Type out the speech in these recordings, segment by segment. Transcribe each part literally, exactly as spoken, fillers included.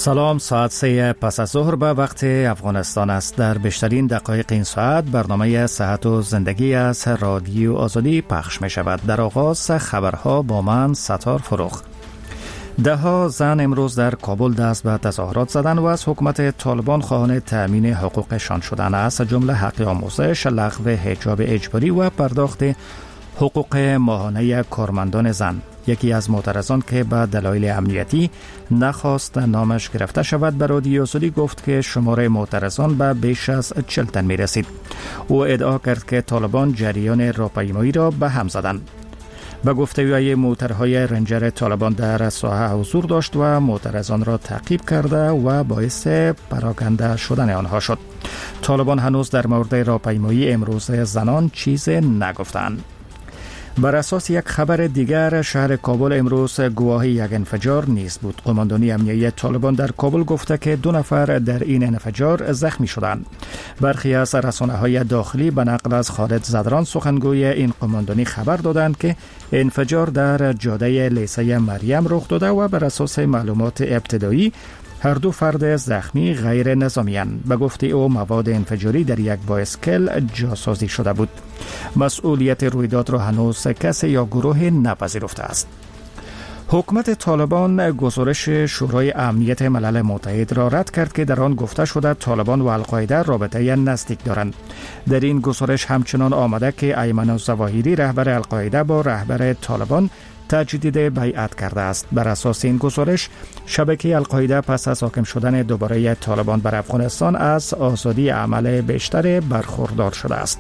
سلام، ساعت سه پس از ظهر به وقت افغانستان است. در بیشترین دقایق این ساعت برنامه صحت و زندگی از رادیو آزادی پخش می شود. در آغاز خبرها با من ستار فروخ. ده ها زن امروز در کابل دست به تظاهرات زدن و از حکومت طالبان خواهان تأمین حقوقشان شدن است، جمله حق آموزش، لغو حجاب اجباری و پرداخت حقوق ماهانه کارمندان زن. یکی از معترضان که به دلایل امنیتی نخواست نامش گرفته شود به رادیو آزادی گفت که شماره معترضان به بیش از چهل تن می رسید. او ادعا کرد که طالبان جریان راهپیمایی را به هم زدند. به گفته موترهای رنجر طالبان در ساحه حضور داشت و معترضان را تعقیب کرده و باعث پراکنده شدن آنها شد. طالبان هنوز در مورد راهپیمایی امروز زنان چیز نگفتند. بر اساس یک خبر دیگر، شهر کابل امروز گواه یک انفجار نیز بود. قماندانی امنیتی طالبان در کابل گفته که دو نفر در این انفجار زخمی شدند. برخی از رسانه‌های داخلی به نقل از خالد زدران سخنگوی این قماندانی خبر دادند که انفجار در جاده لیسه مریم رخ داده و بر اساس معلومات ابتدایی هر دو فرد زخمی غیر نظامی‌اند. به گفته او مواد انفجاری در یک بایسکل جاسازی شده بود. مسئولیت رویداد را هنوز کسی یا گروه نپذیرفته است. حکومت طالبان گزارش شورای امنیت ملل متحد را رد کرد که در آن گفته شده طالبان و القاعده رابطه نزدیک دارند. در این گزارش همچنان آمده که ایمن الظواهری رهبر القاعده با رهبر طالبان تجدید بیعت کرده است. بر اساس این گزارش، شبکه القاعده پس از حاکم شدن دوباره طالبان بر افغانستان از آزادی عمل بیشتر برخوردار شده است.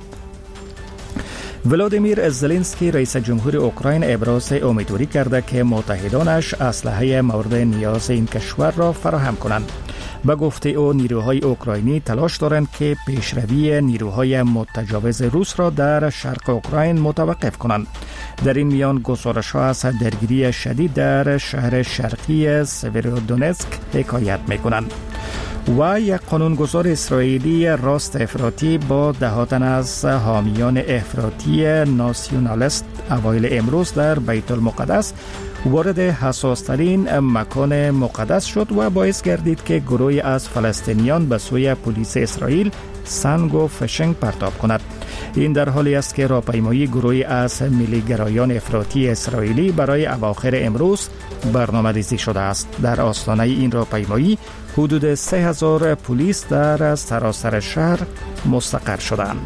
ولادیمیر زلنسکی رئیس جمهور اوکراین ابراز امیدواری کرده که متحدانش اسلحه مورد نیاز این کشور را فراهم کنند. به گفته او نیروهای اوکراینی تلاش دارند که پیشروی نیروهای متجاوز روس را در شرق اوکراین متوقف کنند. در این میان گزارش‌ها از درگیری شدید در شهر شرقی سیورودونتسک حکایت می‌کنند. و یک قانونگذار اسرائیلی راست افراطی با دهاتن از حامیان افراطی ناسیونالیست اوایل امروز در بیت المقدس وارد حساس‌ترین مکان مقدس شد و باعث گردید که گروهی از فلسطینیان به سوی پلیس اسرائیل سنگ و فشنگ پرتاب کند. این در حالی است که راهپیمایی گروهی از ملیگرایان افراطی اسرائیلی برای اواخر امروز برنامه‌ریزی شده است. در آستانه این راهپیمایی حدود سه هزار پلیس در سراسر شهر مستقر شدند.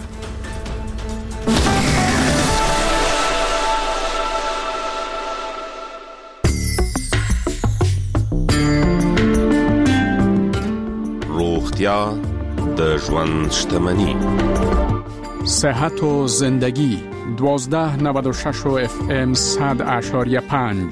روغتیا د ژوند شتمني. صحت و زندگی دوازده نود و شش و اف ام صد اشاریه پنج.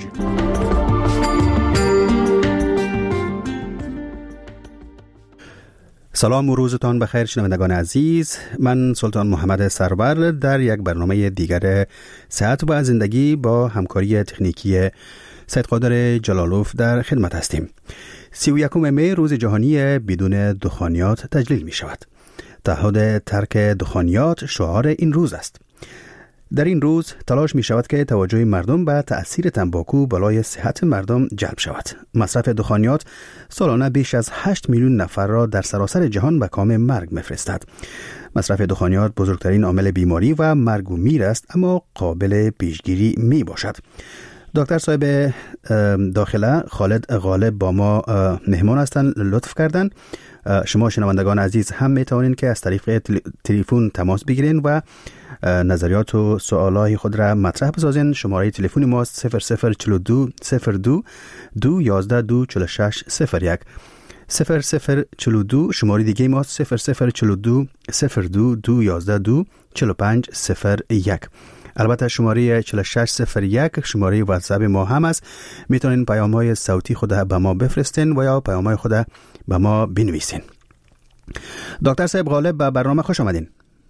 سلام و روزتان بخیر شنوندگان عزیز. من سلطان محمد سرور در یک برنامه دیگر صحت و زندگی با همکاری تکنیکی سید قادر جلالوف در خدمت هستیم. سی و یکم می روز جهانی بدون دخانیات تجلیل می شود. تعهد ترک دخانیات شعار این روز است. در این روز تلاش می شود که توجه مردم به تأثیر تنباکو بالای صحت مردم جلب شود. مصرف دخانیات سالانه بیش از هشت میلیون نفر را در سراسر جهان به کام مرگ می‌فرستد. مصرف دخانیات بزرگترین عامل بیماری و مرگ و میر است، اما قابل پیشگیری می باشد. دکتر صاحب داخله خالد غالب با ما مهمان هستند، لطف کردن. شما شنوندگان عزیز هم می توانید که از طریق تلفن تماس بگیرین و نظریات و سوالای خود را مطرح بسازین. شماره تلفن ما صفر صفر چهل و دو صفر دو دو یازده دو چهل و شش صفر یک صفر صفر چهل و دو. شماره دیگه ما صفر صفر چهل و دو صفر دو دو یازده دو چهل و پنج صفر یک. البته شماره چهل و شش صفر یک شماره واتساپ ما هم است. میتونین پیام‌های صوتی خود به ما بفرستین و یا پیام‌های خود به ما بنویسین. دکتر صاحب غالب به برنامه خوش آمدین.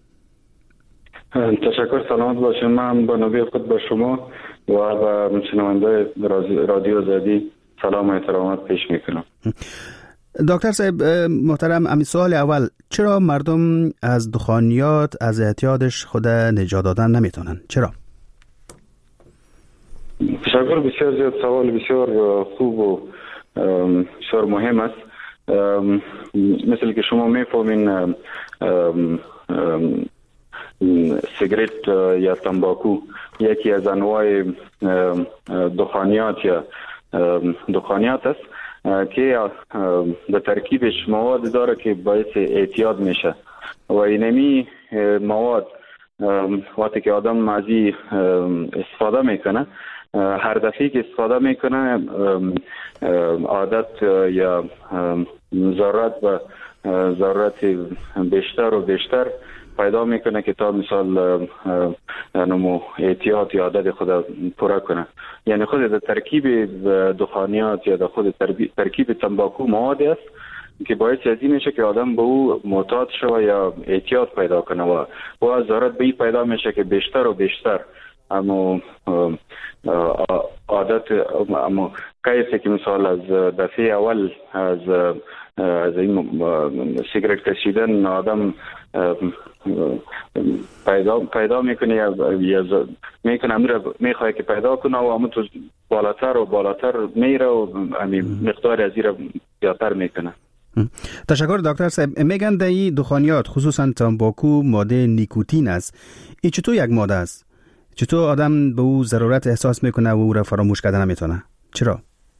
تشکر، سلامت باشین. من با نوبه خود به شما و به شنونده رادیو آزادی سلام و احترامات پیش میکنم. دکتر صاحب محترم، امی سوال اول، چرا مردم از دخانیات از اعتیادش خود نجات دادن نمیتونن؟ چرا؟ تشکر، بسیار زیاد سوال بسیار خوب و بسیار مهم است. مثل که شما میفهمین سیگرت یا تنباکو یکی از انواع دخانیات یا دخانیات است که در ترکیبش مواد داره که باعث اعتیاد میشه و اینمی مواد وقتی که آدم از این استفاده میکنه، هر دفعه که استفاده میکنه عادت یا ضرورت و ضرورت بیشتر و بیشتر پیدا میکنه که تا مثال نمو اعتیاد یا عادت خود پورا کنه. یعنی خود در ترکیب دخانیات یا در خود ترکیب تنباکو مواد است که باعث از این میشه که آدم به او معتاد شوه یا اعتیاد پیدا کنه و و ضرورت به این پیدا میشه که بیشتر و بیشتر اما عادت اما کیسه که مثال از دفعه اول از از این سیگرت کشیدن آدم پیدا پیدا میکنه یا میکنه امیر میخواد که پیدا کنه و اما تو بالاتر و بالاتر میره و مقدار از این زیادتر میکنه. تشکر دکتر صاحب. میگن در این دخانیات خصوصا تنباکو ماده نیکوتین است. این چطور یک ماده است؟ چطور آدم به او ضرورت احساس میکنه و او را فراموش کردن نمیتونه؟ چرا؟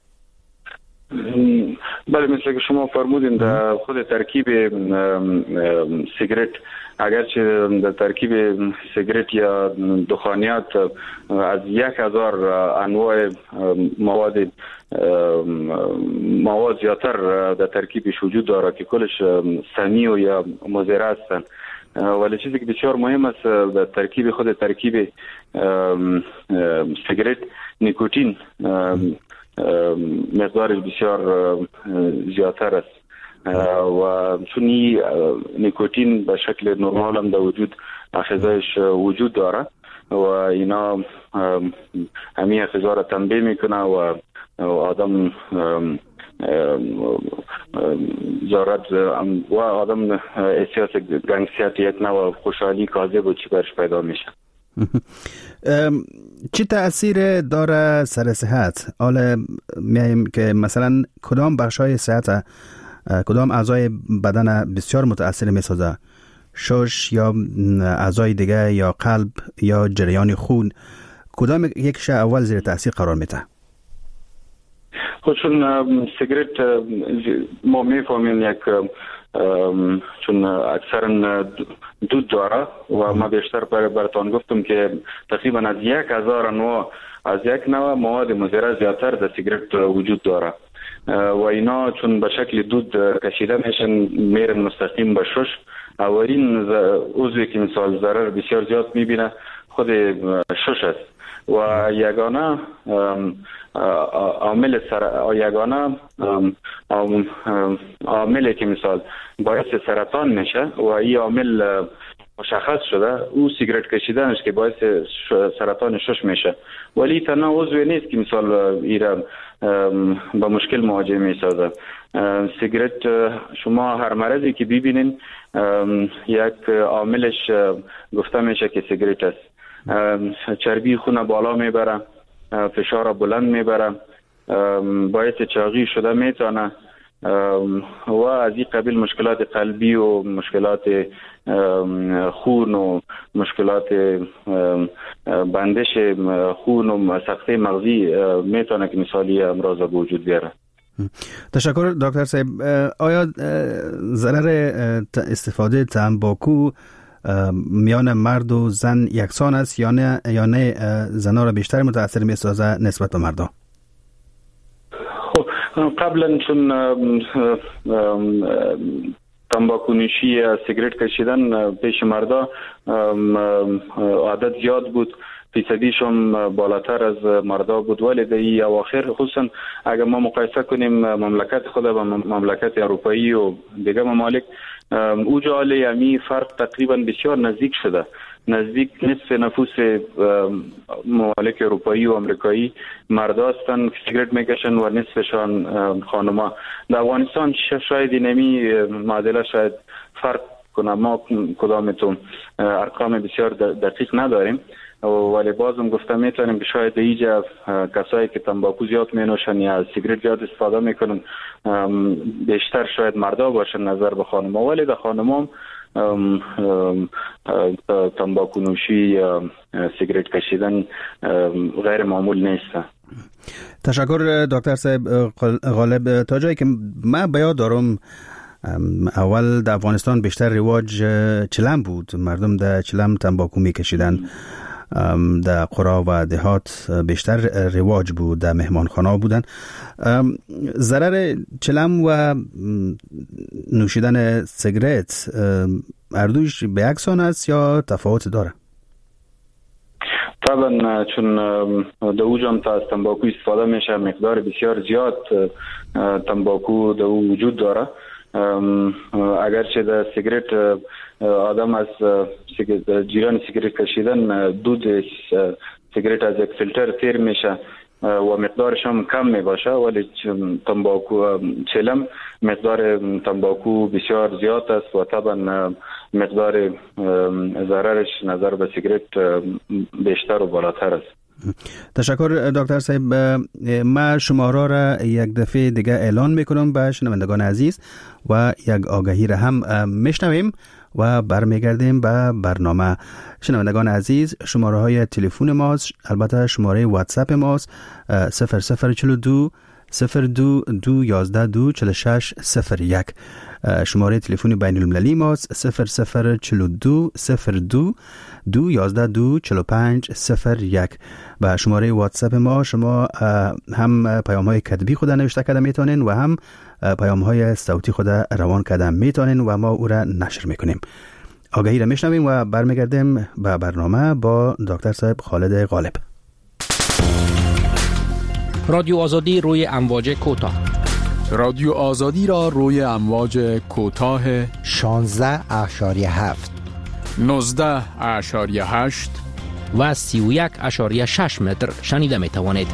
بله، مثل که شما فرمودین در خود ترکیب سیگرت، اگرچه در ترکیب سیگرت یا دخانیات از یک هزار انواع مواد مواد زیادتر در ترکیبش وجود داره که کلش سمی و یا مضر هستند، ولی چیزی که بسیار مهم است در ترکیب خود ترکیب سیگرت نیکوتین مقدارش بسیار زیادتر است و چون نیکوتین به شکل نرمال هم در وجود اخیزایش وجود داره و اینا همین اخیزا را تنبیه میکنه و آدم ضرورت و آدم احساس گنگسیت یک نوع خوشحالی کاذب و چی برش پیدا میشه. چی تأثیر داره سر صحت؟ حالا میایم که مثلا کدام بخشای صحت، کدام اعضای بدن بسیار متأثر میسازه؟ شش یا اعضای دیگه یا قلب یا جریان خون، کدام یکش اول زیر تأثیر قرار میده؟ خود چون سیگرت ما میفهمیم یک چون اکثرا دود داره و ما بیشتر بر براتون گفتم که تقریبا از یک هزار نوع از یک نوع مواد مضر زیادتر در سیگرت وجود داره و اینا چون به شکل دود کشیده میشن میرن مستقیم به شش. اولین عضوی که مثال ضرر بسیار زیاد میبینه خود شش است و یگانه عامل سر یگانه عاملی که مثال باعث سرطان میشه و این عامل مشخص شده او سیگرت کشیدنش که باعث سرطان شش میشه، ولی تنها عضوی نیست که مثال ایران با مشکل مواجه میسازه. سیگرت شما هر مرضی که ببینین یک عاملش گفته میشه که سیگرت است. چربی خون بالا میبره، فشار بلند میبره، باعث چاقی شده میتونه و از این قبیل مشکلات قلبی و مشکلات خون و مشکلات بندش خون و سقطه مغزی میتونه که مثالی امراض به وجود بیاره. تشکر دکتر صاحب. آیا ضرر استفاده تنباکو میان مرد و زن یکسان است یا نه یا نه زنها را بیشتر متاثر میسازه نسبت به مردا؟ قبلا چون تنباکو نوشی یا سیگرت کشیدن پیش مردا عادت زیاد بود، فیصدیش هم بالاتر از مردا بود، ولی در این اواخر خصوصا اگر ما مقایسه کنیم مملکت خود با مملکت اروپایی و دیگه ممالک او جاله امی فرق تقریبا بسیار نزدیک شده. نزدیک نصف نفوس ممالک اروپایی و امریکایی مردا هستند که سیگرت میکشن و نصفشان خانما. در افغانستان شاید اینمی معادله شاید فرق کنه، ما کدامتون ارقام بسیار دقیق نداریم، ولی بازم گفتم میتونیم که شاید اینجا کسایی که تنباکو زیاد مینوشن یا از سیگریت زیاد استفاده میکنن بیشتر شاید مردا باشن نظر به خانم‌ها، ولی در خانم‌ها تنباکو نوشی یا سیگریت کشیدن غیر معمول نیست. تشکر دکتر صاحب غالب. تا جایی که من بیاد دارم اول در افغانستان بیشتر رواج چلم بود، مردم در چلم تنباکو میکشیدن، در قرا و دهات بیشتر رواج بود، در مهمانخانه بودن. ضرر چلم و نوشیدن سیگریت اردوش به یکسان است یا تفاوت داره؟ طبعا چون در او جام تا از تنباکو استفاده میشه، مقدار بسیار زیاد تنباکو در او وجود داره. اگرچه در سیگریت آدم از جریان سیگریت کشیدن دود سیگریت از یک فیلتر تیر میشه و مقدارش هم کم می باشه، ولی تنباکو چلم مقدار تنباکو بسیار زیاد است و طبعا مقدار ضررش نظر به سیگریت بیشتر و بالاتر است. تشکر دکتر صاحب. ما شماره را یک دفعه دیگه اعلان میکنم به شنوندگان عزیز و یک آگهی را هم میشنویم و برمیگردیم به برنامه. شنوندگان عزیز، شماره های تلفن ماست، البته شماره واتساپ ماست صفر صفر چهل و دو صفر دو دو یازده دو چهل و شش صفر یک. شماره تلفن بین المللی ماست صفر صفر چهل و دو صفر دو دو یازده دو چهل و پنج صفر یک. و شماره واتساپ ما شما هم پیام های کتبی خود نوشته کرده میتونین و هم پیام های صوتی خود روان کرده میتونین و ما او را نشر میکنیم. آگهی را میشنویم و برمیگردیم به برنامه با دکتر صاحب خالد غالب. رادیو آزادی روی امواج کوتاه. رادیو آزادی را روی امواج کوتاه شانزده اشاری هفت، نوزده اشاری هشت و سی و یک اشاری شش متر شنیده می توانید.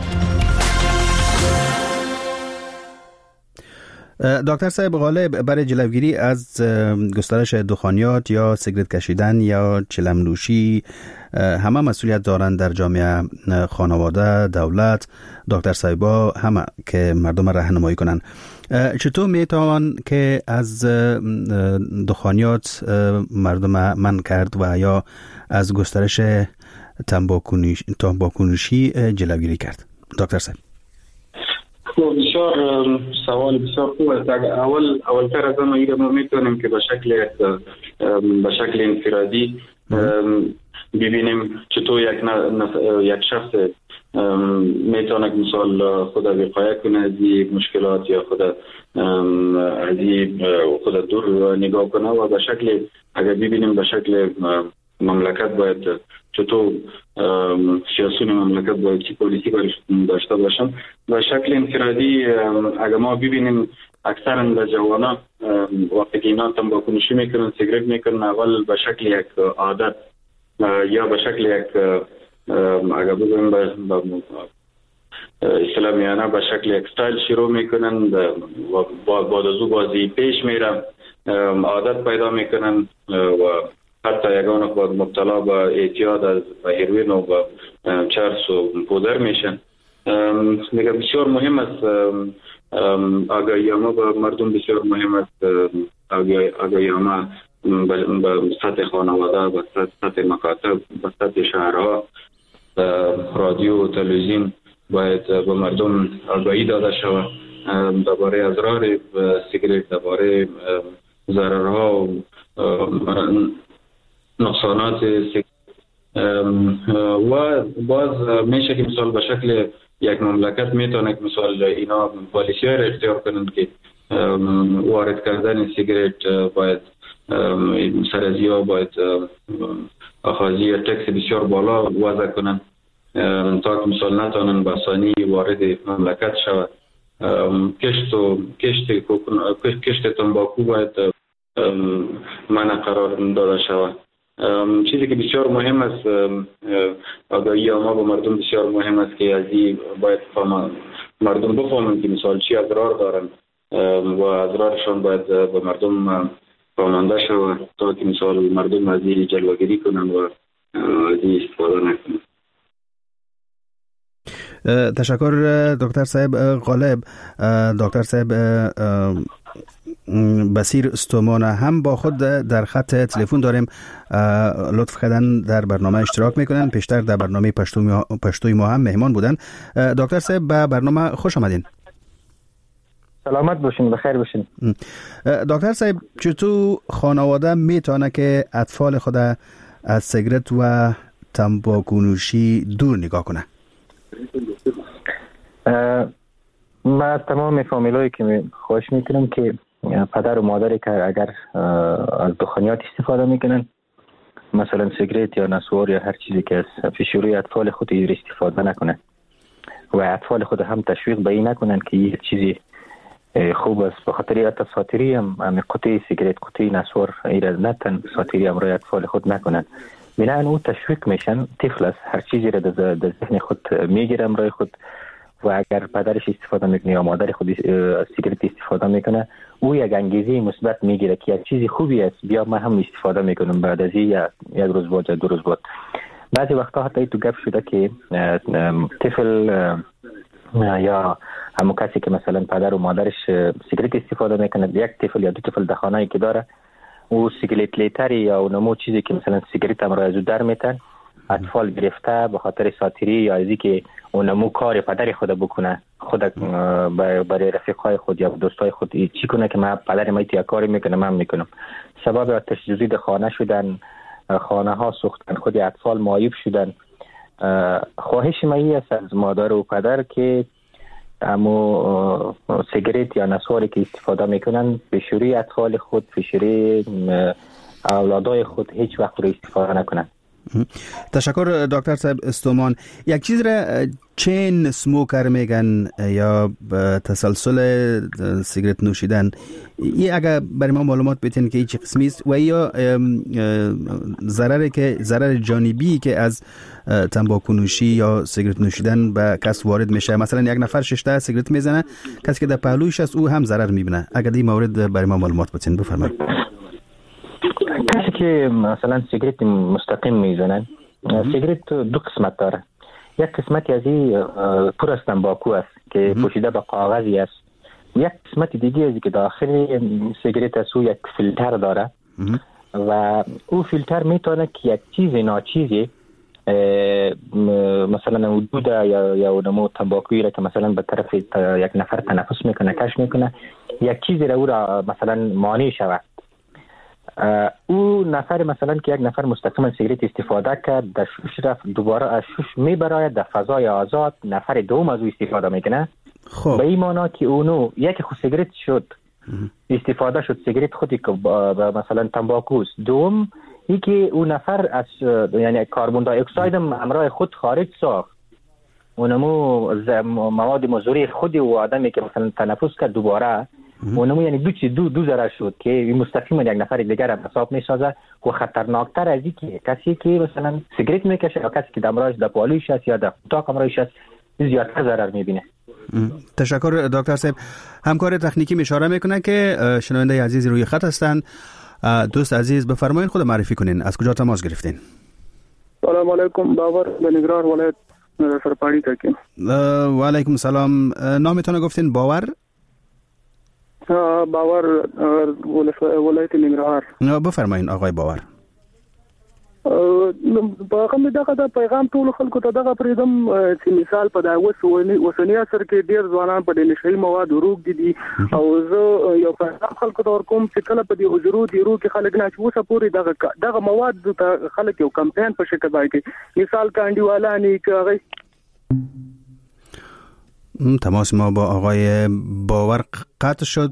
دکتر صاحب غالب، برای جلوگیری از گسترش دخانیات یا سیگریت کشیدن یا چلم نوشی همه مسئولیت دارند در جامعه، خانواده، دولت، دکتر صاحبا، همه که مردم راهنمایی کنند. چطور میتوان که از دخانیات مردم من کرد و یا از گسترش تنباکو نوشی جلوگیری کرد؟ دکتر صاحب بسیار سوال بسیار خوب است. اول اولتر از آن ایره ما میتونیم که به شکل به شکل انفرادی ببینیم چطور یک یک شخص میتونه مثال خود وقایه کنه از این مشکلات یا خود از این خود دور نگاه کنه و به شکل اگر ببینیم به شکل مملکت باید چطور سیاسون مملکت باید چی پالیسی داشته باشن. به شکل انفرادی اگر ما ببینیم اکثرا در جوانان وقتی که اینا تنباکو نوشی میکنن، سیگریت میکنن، اول به شکل یک عادت یا به شکل یک اگر بگویم به اسلامیانه به شکل یک ستایل شروع میکنن و بعد از او بازی پیش میرن، عادت پیدا میکنن و حتی یگان خود مبتلا به اعتیاد از هیروئین و به چرس و پودر میشن. میگه بسیار مهم است آگاهی ما به مردم، بسیار مهم است آگاهی ما به سطح خانواده، به سطح مکاتب، به سطح شهرها، رادیو و تلویزیون باید به مردم آگاهی داده شود درباره اضرار سیگریت، درباره ضررها و نقصانات سیگریت و باز میشه که مثال به شکل یک مملکت میتونه که مثال اینا پالیسی های را اختیار کنند که وارد کردن سیگریت باید سر از یا باید اخاذی تکس بسیار بالا وضع کنند تا که مثال نتانن به آسانی وارد مملکت شود. کشت و کشت کشت تنباکو باید منع قرار داده شود. چیزی که بسیار مهم است آگاهی ما به مردم بسیار مهم است که از این باید مردم بفهمند که مثال چی اضرار دارند و اضرارشان باید به مردم فهمانده شود تا که مثال مردم از این جلوگیری کنند و از این استفاده نکنه. تشکر دکتر صاحب غالب. دکتر صاحب بصیر استومان هم با خود در خط تلفن داریم، لطف کردن در برنامه اشتراک میکنن، پیشتر در برنامه پشتوی ما هم مهمان بودن. دکتر صاحب به برنامه خوش آمدین. سلامت باشین، بخیر باشین. دکتر صاحب چطور خانواده میتونه که اطفال خود از سیگرت و تنباکو نوشی دور نگاه کنه؟ من از تمام فامیلایی که خواهش میکنم که پدر و مادری که اگر از دخانیات استفاده میکنن، مثلا سیگرت یا نسوار یا هر چیزی که از فشوری اطفال خود استفاده نکنن و اطفال خود هم تشویق به این نکنن که یه چیزی خوب است. به خاطر حتی ساتیری هم قطعه سیگرت، قطعه نسوار ایره نتن ساتیری هم روی اطفال خود نکنن، بنابراین او تشویق میشن. طفل است، هر چیزی را در ذهن خود میگیره امرای خود و اگر پدرش استفاده میکنه یا مادر خود سیگرت استفاده میکنه، او یک انگیزه مثبت میگیره که یک چیزی خوبی است، بیا من هم استفاده میکنم بعد از یک روز بعد یا دو روز بعد. بعضی وقتا حتی تو گپ شده که طفل یا همون کسی که مثلا پدر و مادرش سیگرت استفاده میکنه، یک طفل یا دو طفل در خانه‌ای که داره، او سیگرت لیتری یا اونمو چیزی که مثلا سیگرت هم را از در میتن، اطفال گرفته به خاطر ساتیری یا ازی که اونمو کار پدر خود بکنه، خود برای رفیقای خود یا دوستای خود چی کنه که من پدر ما یک کاری میکنه من میکنم، سبب آتش سوزی در خانه شدن، خانه ها سوختن، خود اطفال معیوب شدن. خواهش من این است از مادر و پدر که اما سیگرت یا نسواری که استفاده میکنن فشوری اطفال خود، فشوری اولادای خود هیچ وقت رو استفاده نکنن. تشکر دکتر صاحب استومان. یک چیز را چین سموکر میگن یا تسلسل سیگرت نوشیدن، این اگر برای ما معلومات بتین که چه قسمی است و یا ضرری که ضرر جانبی که از تنباکو نوشی یا سیگرت نوشیدن به کس وارد میشه، مثلا یک نفر شش سیگرت میزنه، کسی که در پهلویش است او هم ضرر میبینه، اگر این مورد برای ما معلومات بتین بفرمایید. کسی که مثلا سیگرت مستقیم میزنن، سیگرت دو قسمت داره. یک قسمتی از این پر از تنباکو است که پوشیده به کاغذی است، یک قسمت دیگه از که داخل سیگرت است او یک فیلتر داره و او فیلتر میتونه که یک چیز ناچیزی مثلا حدود یا یا اونمو تنباکویی را که مثلا به طرف یک نفر تنفس میکنه کش میکنه، یک چیزی را او را مثلا مانع شود. او نفر مثلا که یک نفر مستقیما سیگرت استفاده کرد، در شوش رفت، دوباره از شوش میبراید در فضای آزاد، نفر دوم از او استفاده میکنه. خب به این معنی که اونو یک خود سیگرت شد استفاده شد، سیگرت خودی که مثلا تنباکوست، دوم ای که اون نفر از یعنی کربن دی اکساید همراه خود خارج ساخت، اونمو مواد مضر خودی و آدمی که مثلا تنفس کرد دوباره اونمو یعنی دو چیز دو دو ضرر شد که مستقیما یک نفر دیگر هم حساب میسازه و خطرناکتر از این که کسی که مثلا سیگرت میکشه یا کسی که دمراش در پالوش است یا در اتاق امراش است زیادتر ضرر میبینه. تشکر دکتر صاحب. همکار تکنیکی اشاره میکنه که شنونده عزیز روی خط هستند. دوست عزیز بفرمایید خود معرفی کنین، از کجا تماس گرفتین؟ سلام علیکم، باور به نگران ولایت سرپاڑی تاکین. و علیکم سلام. نامتون گفتین؟ باور؟ باور ولایت ننګرهار. بفرمایید آقای باور. په کوم دغه د پیغام ټول خلکو ته دغه پرېدم چې مثال په دا اوسنی عصر کې ډېر ځوانان په دې نشئی مواد روغ دي او زه یو پیغام خلکو ته ورکوم چې کله په دې حضورو دی روغ کې خلک نه اوسه پوری دغه دغه مواد ته خلک یو کمپاین په شکل باندې مثال کاندی والا نه کوي. تماس ما با آقای باور قطع شد.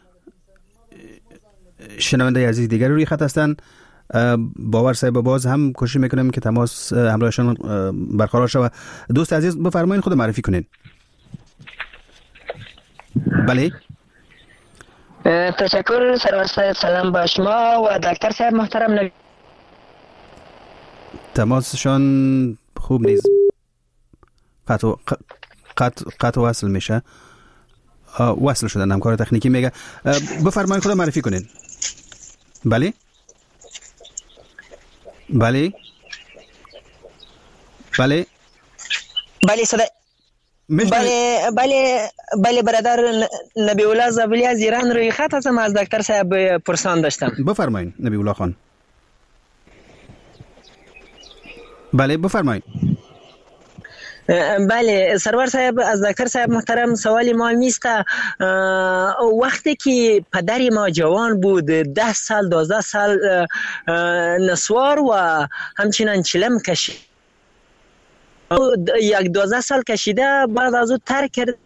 شنونده عزیز دیگر روی خط هستند. باور صاحب باز هم کوشش میکنم که تماس همراهشان برقرار شود. دوست عزیز بفرمایید خود معرفی کنین. بله. تشکر سرور صاحب، سلام با شما و دکتر صاحب محترم. تماسشان خوب نیست، قطع قطع قطع وصل میشه. وصل شدن. همکار تکنیکی میگه بفرمایید خود معرفی کنین. بله بله بله بله صدا میشنوید؟ بله بله بله برادر نبی الله زابلی از ایران روی خط هستم. از دکتر صاحب پرسان داشتم. بفرمایید نبی الله خان. بله بفرمایید. بله سرور صاحب، از دکتر صاحب محترم سوالی ما نیست. وقتی که پدر ما جوان بود، ده سال دوازده سال نسوار و همچنان چلم کشید، یک دوازده سال کشیده، بعد از او ترک کرد.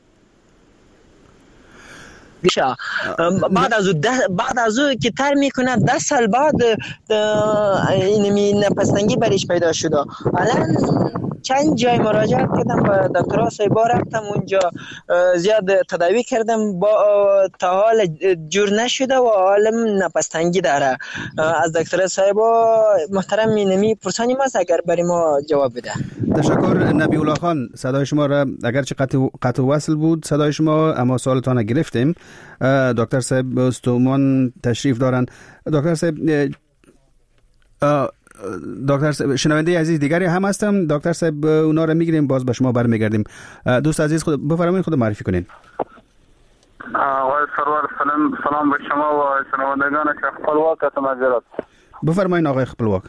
بعد از او بعد از او که تر میکنه ده سال بعد اینمی نپستنگی برش پیدا شده. الان چند جای مراجعه کردم، به دکترها صاحبا رفتم اونجا، زیاد تداوی کردم، با تا حال جور نشده و عالم نپستنگی داره. از دکتر صاحبا محترم اینمی پرسانی ماست، اگر برای ما جواب بده. تشکر نبی الله خان. صدای شما را اگرچه قطع قطع وصل بود صدای شما، اما سوالتان گرفتیم. دکتر صاحب استومان تشریف دارن. دکتر صاحب دکتر صاحب شنونده عزیز دیگری هم هستم. دکتر صاحب اونا رو میگیریم، باز به شما برمیگردیم. دوست عزیز خود بفرمایید، خود معرفی کنین. آقای سرور سلام سلام به شما و شنوندگان خپلواک تمجرد. بفرمایید آقای خپلواک.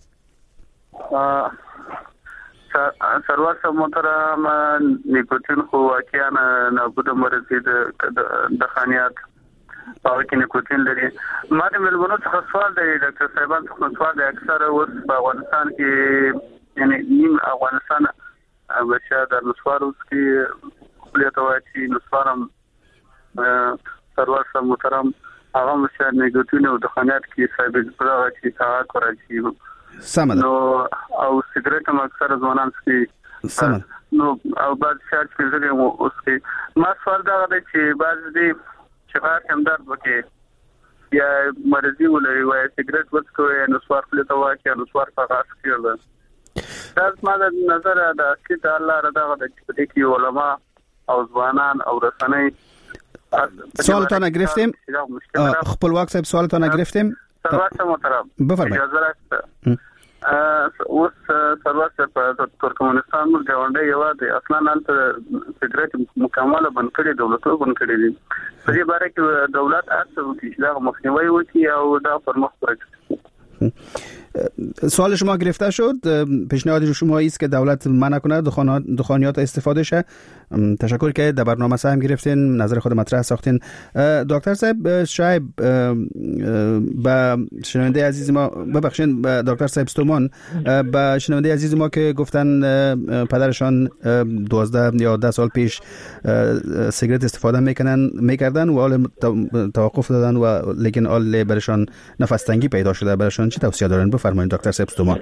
سرور صاحب محترم، نیکوتین خو واقعا نابود مرضی دخانیات باور کې نیکوتین لري. ما د ملګرو څخه سوال دی، ډاکټر صاحبان څخه سوال دی، اکثر اوس په افغانستان کې یعنی نیم افغانستان بچا د نسوار اوس کې خپلته وایي چې نسوارم سرور صاحب محترم هغه مشه نیکوتین او دخانیات کې ثابت کړه چې هغه کوي سمه نو او سیګریټ هم اکثر ځوانان چې سمه نو او بعد شارټ کې زګي اوس کې ما سوال دا دی چې بعض دي شغار هم درد وکي یا مرضی ولري وای سیګریټ وڅکوي نو سوار خپل ته واکي نو سوار په غاښ کېږي. دا ما د نظر د چې الله رضا د دې کې علما او ځوانان او رسنۍ سوالتان گرفتیم. خپلواک صاحب سوالتان گرفتیم. سرواسته محترم بفرمایید. اجازه راکړه. اوس سرواسته په ترکمنستان مو ګاونډي یو دی، اصلا نن سیګریټ مکمل بند کړي، دولتو بند کړي دي. په دې باره کې دولت اصل چې دا مخنیوي وکړي او دا پرمخ ورکړي. سوال شما گرفته شد. پیشنهاد شما است که دولت منع کنه دخانیات استفاده شه. تشکر که در برنامه سهم گرفتین، نظر خود مطرح ساختین. دکتر صاحب شاید با شنونده عزیز ما ببخشید، دکتر صاحب استومان با شنونده عزیز ما که گفتن پدرشان دوازده یا ده سال پیش سیگرت استفاده میکنن میکردن و حال توقف دادن و لیکن حال برشان نفس تنگی پیدا شده. برشان چی توصیه دارن؟ بفرمایید دکتر صاحب استومان.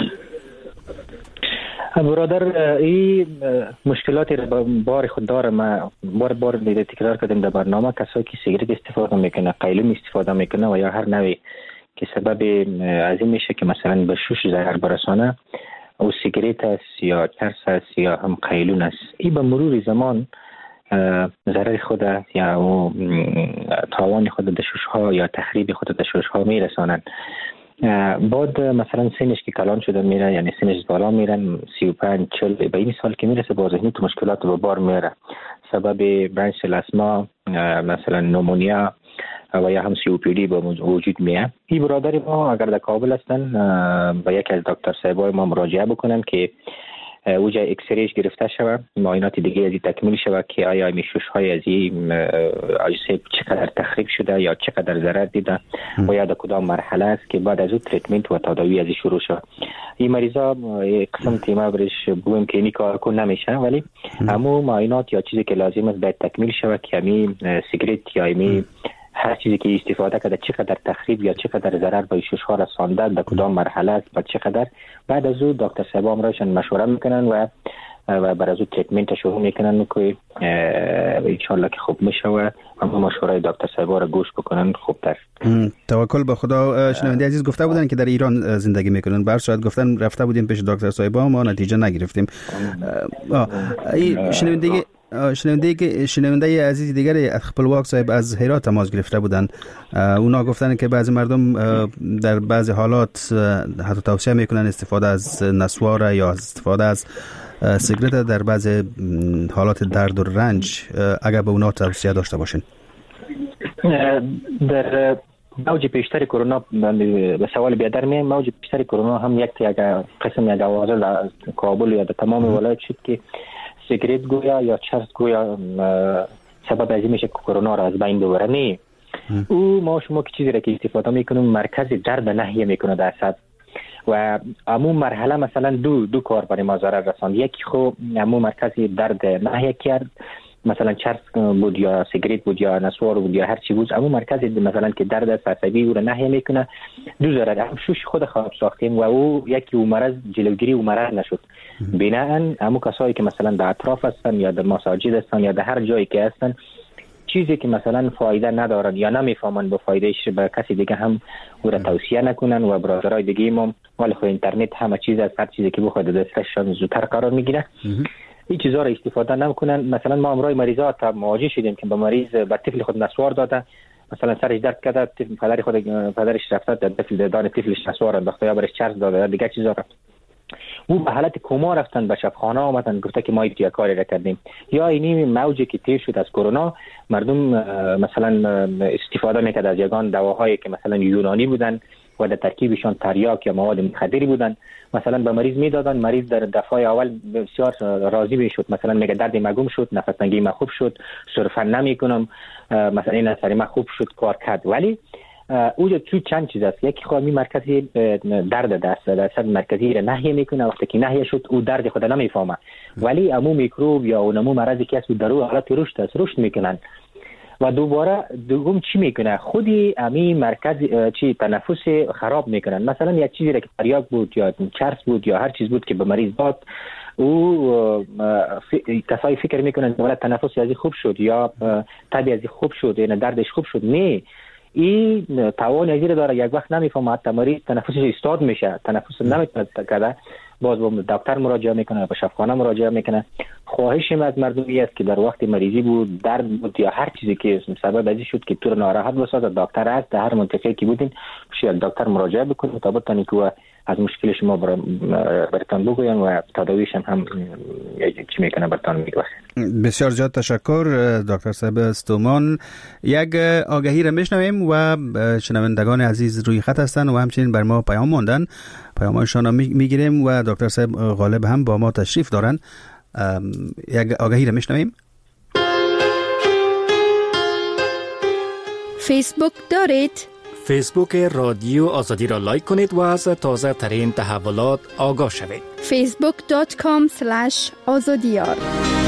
برادر این مشکلاتی را بار خود داره. ما بار بار دیده تکرار کردیم در برنامه، کسایی که سیگرت استفاده میکنه، قیلوم استفاده میکنه و یا هر نوعی که سبب از این میشه که مثلا به شوش ضرر برسانه، او سیگرت است یا چرس است یا هم قیلون است، این به مرور زمان ضرر خود یا او تاوان خود در شوش ها یا تخریب خود در شوش ها میرسانند. بعد مثلا سنش که کلان شده میره، یعنی سنش بالا میرن سی و پنج چهل به این سال که میرسه با ذهنی تو مشکلات به بار میره، سبب برنش الاسما مثلا نومونیا و یا هم سی او پی دی به وجود میاد. این برادر ما اگر در کابل هستن با یکی از دکتر صاحبای ما مراجعه بکنن که اوجا اکسریش گرفته شود، معاینات دیگه از این تکمیل شود که آیا میشوش های از این اجسام چقدر تخریب شده یا چقدر ضرر دیده و یا در کدام مرحله است که بعد از اون تریتمنت و تداوی از این شروع شود. این مریضا قسم تیما برش بگویم که اینی کار کن نمیشه، ولی همون معاینات یا چیزی که لازم است باید تکمیل شود که همین سیگریت یا همین هر چیزی که استفاده کرده چقدر تخریب یا چقدر ضرر به شش‌ها رسانده، در کدام مرحله است و چقدر. بعد از اون دکتر صاحب امرایشان مشوره میکنن و و بعد از اون تریتمنت شروع میکنن که ان شاء الله که خوب میشه و هم مشوره دکتر صاحب را گوش بکنن خوبتر. توکل به خدا. شنونده عزیز گفته بودن که در ایران زندگی میکنن، بر صورت گفتن رفته بودیم پیش دکتر صاحب ما نتیجه نگرفتیم. شنونده شنونده که شنونده عزیز دیگری خپلواک صاحب از هرات تماس گرفته بودند. اونا گفتن که بعضی مردم در بعضی حالات حتی توصیه میکنن استفاده از نسوار یا استفاده از سیگارت در بعضی حالات درد و رنج. اگر به اونا توصیه داشته باشین. در موج پیشتر کرونا به سوال بیادر می موج پیشتر کرونا هم یک قسم یک آوازه در کابل یا در تمام ولایت شد که سیگارت گویا یا چرس گویا سبب از این میشه که کرونا را از بین ببره. نه، او ما شما که چیزی را که استفاده میکنیم مرکز درد ناحیه میکنه در صد و امو مرحله مثلا دو دو کار برای ما ضرر رساند. یکی خو امو مرکز درد ناحیه کرد، مثلا چرس بود یا سیگارت بود یا نسوار بود یا هر چی بود، امو مرکز مثلا که درد عصبی او را ناحیه میکنه. دو ضرر هم شوش خود خواب ساختیم و او یکی او مرض جلوگیری او مرض نشد. بناهن امو کسایی که مثلا در اطراف هستن یا در مساجد هستن یا در هر جایی که هستن چیزی که مثلا فایده ندارن یا نمیفهمن به فایدهش به کسی دیگه هم او را توصیه نکنن و برادرای دیگه ما ولی خو اینترنت همه چیز از هر چیزی که بخواد دستشان زودتر قرار میگیره. این چیزا را استفاده نمیکنن. مثلا ما امروز مریضات مواجه شدیم که به مریض به طفل خود نسوار داده، مثلا سرش درد کرده، پدر خود پدرش رفته در طفل دان طفلش نسوار انداخته یا برش چرس داده دیگه چیزا را او به حالت کما رفتن، به شفاخانه آمدن گفته که ما این کاری را کردیم. یا اینی موجی که تیر شد از کرونا مردم مثلا استفاده میکرد از یگان دواهایی که مثلا یونانی بودن و در ترکیبشان تریاک یا مواد مخدری بودن، مثلا به مریض میدادن. مریض در دفعه اول بسیار راضی میشد، مثلا میگه درد ما گم شد، نفس تنگی ما خوب شد، سرفن نمیکنم، مثلا این اثر ما خوب شد، کار کرد. ولی اوجا تو چند چیز است. یکی خواهی مرکزی درد دست دست مرکزی را ناحیه میکنه، وقتی که ناحیه شد او درد خود نمیفهمه، ولی امو میکروب یا اونمو مرضی که است در او حالت رشد است، رشد میکنن و دوباره دوم چی میکنه خودی امی مرکز چی تنفس خراب میکنن. مثلا یک چیزی را که تریاک بود یا چرس بود یا هر چیز بود که به مریض داد، او کسایی فکر میکنن که ولی تنفس ازی خوب شد یا تبی ازی خوب شد یا دردش خوب شد. نه، این توان ازی را داره، یک وقت نمیفهمه، حتی مریض تنفسش استاد میشه، تنفس نمیتونه کرده، باز به دکتر مراجعه میکنه، به شفاخانه مراجعه میکنه. خواهشم از مردمی است که در وقت مریضی بود، درد بود یا هر چیزی که سبب ازی شد که تو رو ناراحت بسازه، دکتر هست در هر منطقه که بودین شاید دکتر مراجعه بکنید تا بتونید که از مشکل شما برتان بگوین و تداویش هم, هم چی میکنه برتان میگه. بسیار زیاد تشکر دکتر صاحب استومان. یک آگهی را میشنویم و شنوندگان عزیز روی خط هستن و همچنین بر ما پیام ماندن، پیامشان را میگیریم و دکتر صاحب غالب هم با ما تشریف دارن. یک آگهی را میشنویم. فیسبوک دارید؟ فیسبوک رادیو آزادی را لایک کنید و از تازه ترین تحولات آگاه شوید. فیسبوک دات کام اسلش آزادیار.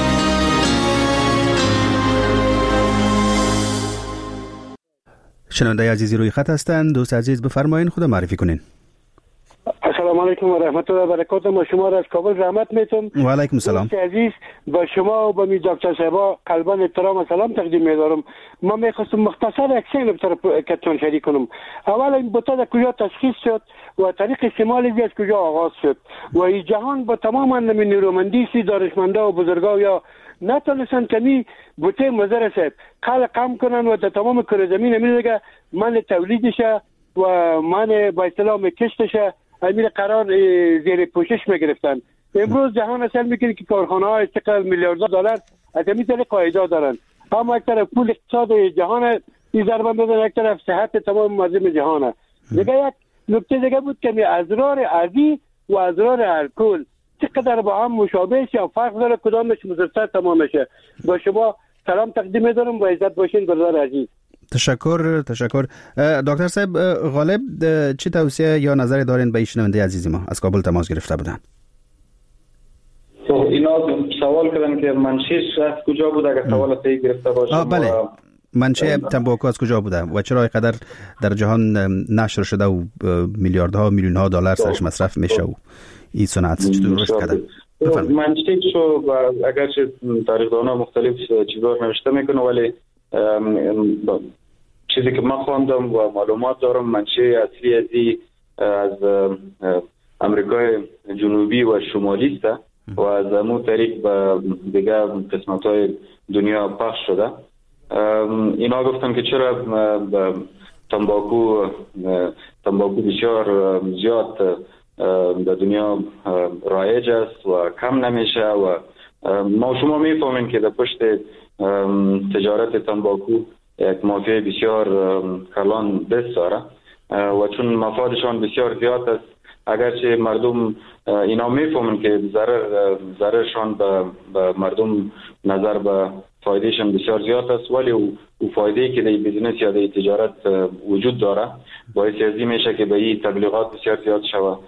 شنونده عزیزی روی خط هستند. دوست عزیز بفرمایید، خود معرفی کنین. السلام علیکم و رحمت الله و برکاته. ما شما را از کابل رحمت میتونم. و علیکم السلام. دوست عزیز با شما و با می دکتر صاحب قلبا احترام و سلام تقدیم می‌دارم. ما می‌خواستم مختصر یک سه نکته کتون شریک کنم. اول این بوته در کجا تشخیص شد و طریق استعمال از کجا آغاز شد و این جهان با تمام نمی نیرومندی دانشمندا و بزرگا یا نتونستن کمی بوته مزر است خلق کم کنن و در تمام کره زمین میگه من تولیدشه و من با اصطلاح کشتشه امیر قرار زیر پوشش میگرفتن. امروز جهان اصلا میگه که کارخانه ها استقلال میلیاردها دلار از همین طریق قاعده دارن، اما یک طرف پول اقتصاد جهان این ضربه میدن، یک طرف صحت تمام مردم جهان. دیگه یک نکته دیگه بود که ازرار عادی و ازرار الکل چقدر با هم مشابه یا فرق داره، کدامش مضرتر تمام میشه. با شما سلام تقدیم می‌دارم و عزت باشین برادر عزیز. تشکر تشکر دکتر صاحب غالب چی توصیه یا نظری دارین به شنونده عزیز ما از کابل تماس گرفته بودن؟ خب اینا سوال کردن که منشأش از کجا بود، اگر سوال صحیح گرفته باشم. بله، منشأ تنباکو از کجا بوده و چرا اینقدر در جهان نشر شده و میلیاردها میلیونها دلار سرش مصرف میشه و این صنعت چطور رشد کرده؟ منشأش رو اگرچه تاریخ‌دان‌ها مختلف چیزا نوشته میکنه، ولی چیزی که من خواندم و معلومات دارم منشأ اصلی ازی از امریکای جنوبی و شمالی است و از امو طریق به دیگه قسمت های دنیا پخش شده. اینا گفتن که چرا تنباکو تنباکو بسیار زیاد در دنیا رایج است و کم نمیشه و ما شما میفهمین که در پشت تجارت تنباکو یک مافیا بسیار کلان دست داره و چون مفادشان بسیار زیاد است، اگرچه مردم اینا میفهمن که ضرر ضررشان به, به مردم نظر به فایدهشان بسیار زیاد است، ولی او, او فایده‌ای که در بیزنس یا در تجارت وجود داره باعث ازی میشه که به این تبلیغات بسیار زیاد شود.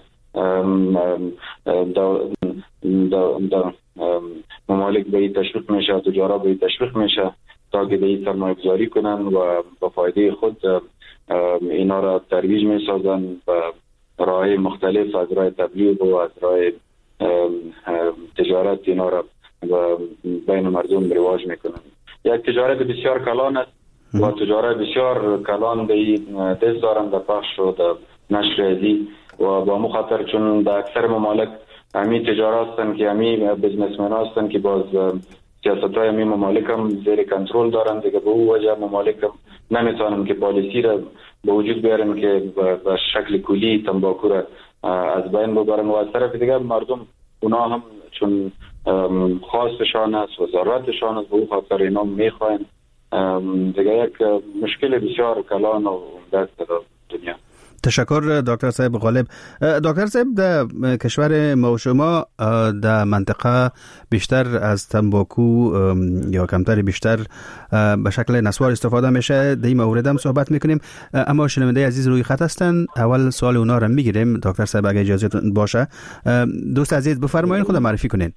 ممالک به این تشویق میشه، تجارا به این تشویق میشه تا که به این سرمایه گذاری کنن و با فایده خود اینا را ترویج میسازن و راه مختلف از راه تبلیغ و از راه تجارت اینا را بین مردم رواج میکنن. یک تجارت بسیار کلان است و تجارت بسیار کلان به دست دارن در پخش و در نشر ازی و با مخاطر چون در اکثر ممالک همی تجارت هستن که همی بزنسمن هستن که باز سیاست های همی ممالک هم زیر کنترل دارن دیگه. به او وجه ممالک هم نمیتونن که پالیسی را به وجود بیارن که به شکل کلی تنباکو را از بین ببرن و از طرف دیگه مردم اونا هم چون خواستشان است و ضرورتشان است به او خاطر اینا میخواین دیگه. یک مشکل بسیار کلان و دست در دنیا. تشکر دکتر صاحب غالب. دکتر صاحب در کشور ما و شما در منطقه بیشتر از تنباکو یا کمتر بیشتر به شکل نسوار استفاده میشه، در این مورد هم صحبت میکنیم، اما شنونده عزیز روی خط هستن، اول سوال اونا رو میگیریم. دکتر صاحب اگه اجازه باشه دوست عزیز بفرمایید، خود معرفی کنین.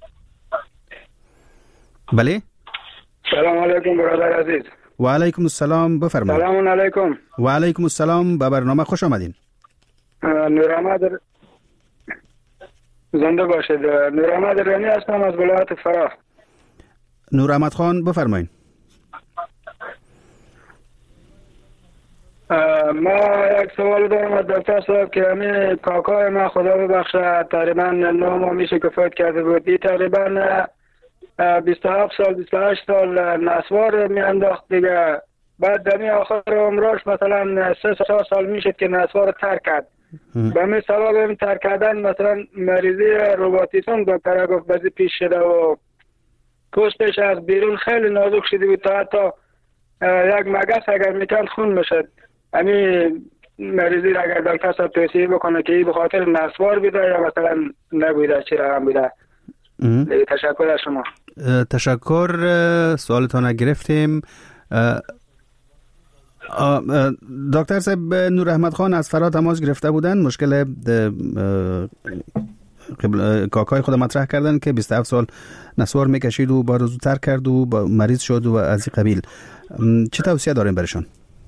بله. سلام علیکم برادر عزیز. و علیکم السلام، بفرمایید. سلام علیکم. و علیکم السلام، به برنامه خوش آمدین. نورآمد زنده باشید. نورآمد رانی هستم از ولایت فراه. نورآمد خان بفرمایید. ما یک سوال دارم از دکتر صاحب که همین کاکای ما خدا ببخشه تقریبا نه ماه میشه که فوت کرده بود. این تقریبا بیست و هفت سال بیست و هشت سال نسوار میانداخت دیگه. بعد دمی آخر عمرش مثلا سه چهار سال میشد که نسوار ترک کرد. به همین سبب این ترک کردن مثلا مریضی روماتیسم دکتر گفت بعضی پیش شده و پوستش از بیرون خیلی نازک شده بود تا حتی یک مگس اگر میکرد خون میشد. همین مریضی را اگر دکتر صاحب توصیه بکنه که این به خاطر نسوار بیده یا مثلا نبوده چی رقم بیده. تشکر از شما. تشکر، سوالتان گرفتیم. دکتر صاحب نوراحمد خان از فرا تماس گرفته بودن، مشکل کاکای خود مطرح کردن که بیست و هفت سال نسوار میکشید و با روزو ترک کرد و مریض شد و از این قبیل. چه توصیه داریم برشان؟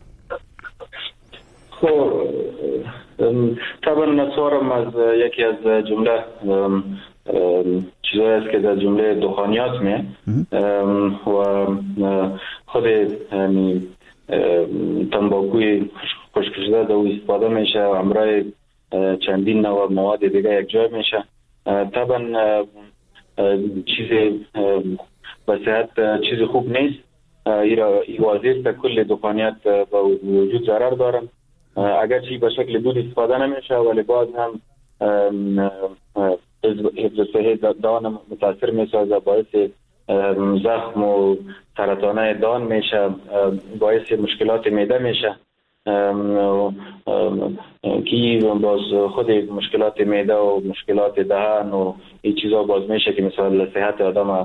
خب طبعا نسوارم از یکی از جمله چیزایی است که در جمله دخانیات می و خود تنباکوی خشک شده در او استفاده میشه و همراه چندین نوع مواد دیگه یک جای میشه. طبعا چیز به صحت چیز خوب نیست. این واضح تا کل دخانیات با وجود ضرر دارن، اگرچه به شکل دود استفاده نمیشه ولی باز هم حفظ صحت دان متاثر میسازه، باعث زخم و سرطانه دان میشه، باعث مشکلات معده میشه که باز خود مشکلات معده و مشکلات دهان و این چیزا باز میشه که مثلا صحت آدم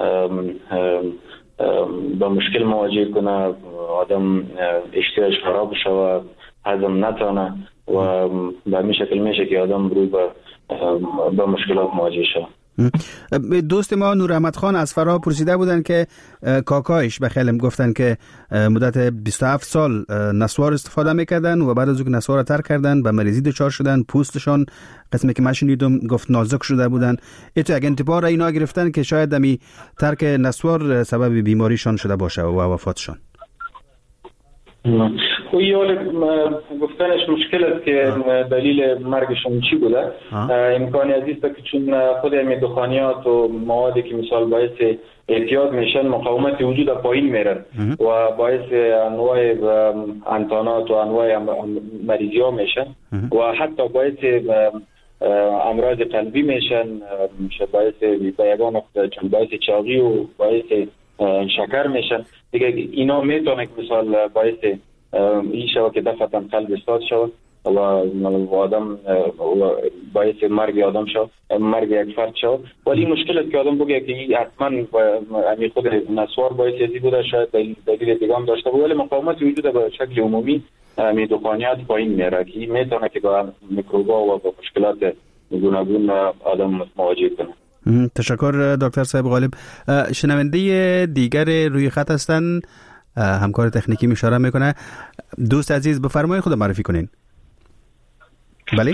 با مشکل مواجه کنه، آدم اشتهاش خراب شوه، هضم نتونه و به همین شکل میشه که آدم روی به با مشکلات مواجه شد. دوست ما نوراحمد خان از فرا پرسیده بودن که کاکایش به خیلم گفتن که مدت بیست و هفت سال نسوار استفاده میکردن و بعد از اون نسوار ترک کردن به مریضی دچار شدن، پوستشان قسمی که من شنیدم گفت نازک شده بودن. ایتو اگه انتباه را اینا گرفتن که شاید دمی ترک نسوار سبب بیماریشان شده باشه و وفاتشان. او یال گفتنش مشکل است که دلیل مرگشون چی بوده. امکانی عزیز که چون خود همین دخانیات و موادی که مثال باعث اعتیاد میشن مقاومت وجود پایین میرن و باعث انواع انتانات و انواع مریضی ها میشن و حتی باعث امراض قلبی میشن، باعث بیابان باعث چاقی و باعث شکر میشن دیگه. اینا میتونه که مثال باعث این شود که دفعتا قلب استاد شود و آدم باعث مرگ آدم شود، مرگ یک فرد شود. ولی مشکل است که آدم بگه که این حتما امی خود نسوار باعث ازی بوده، شاید دلیل دیگه هم داشته بود، ولی مقاومت وجود به شکل عمومی می دخانیات پایین میره که این میتونه که با میکروبا و با مشکلات گوناگون آدم مواجه کنه. تشکر دکتر صاحب غالب. شنونده دیگر روی خط هستن، همکار تکنیکی اشاره میکنه. دوست عزیز بفرمایید خود معرفی کنین. بله.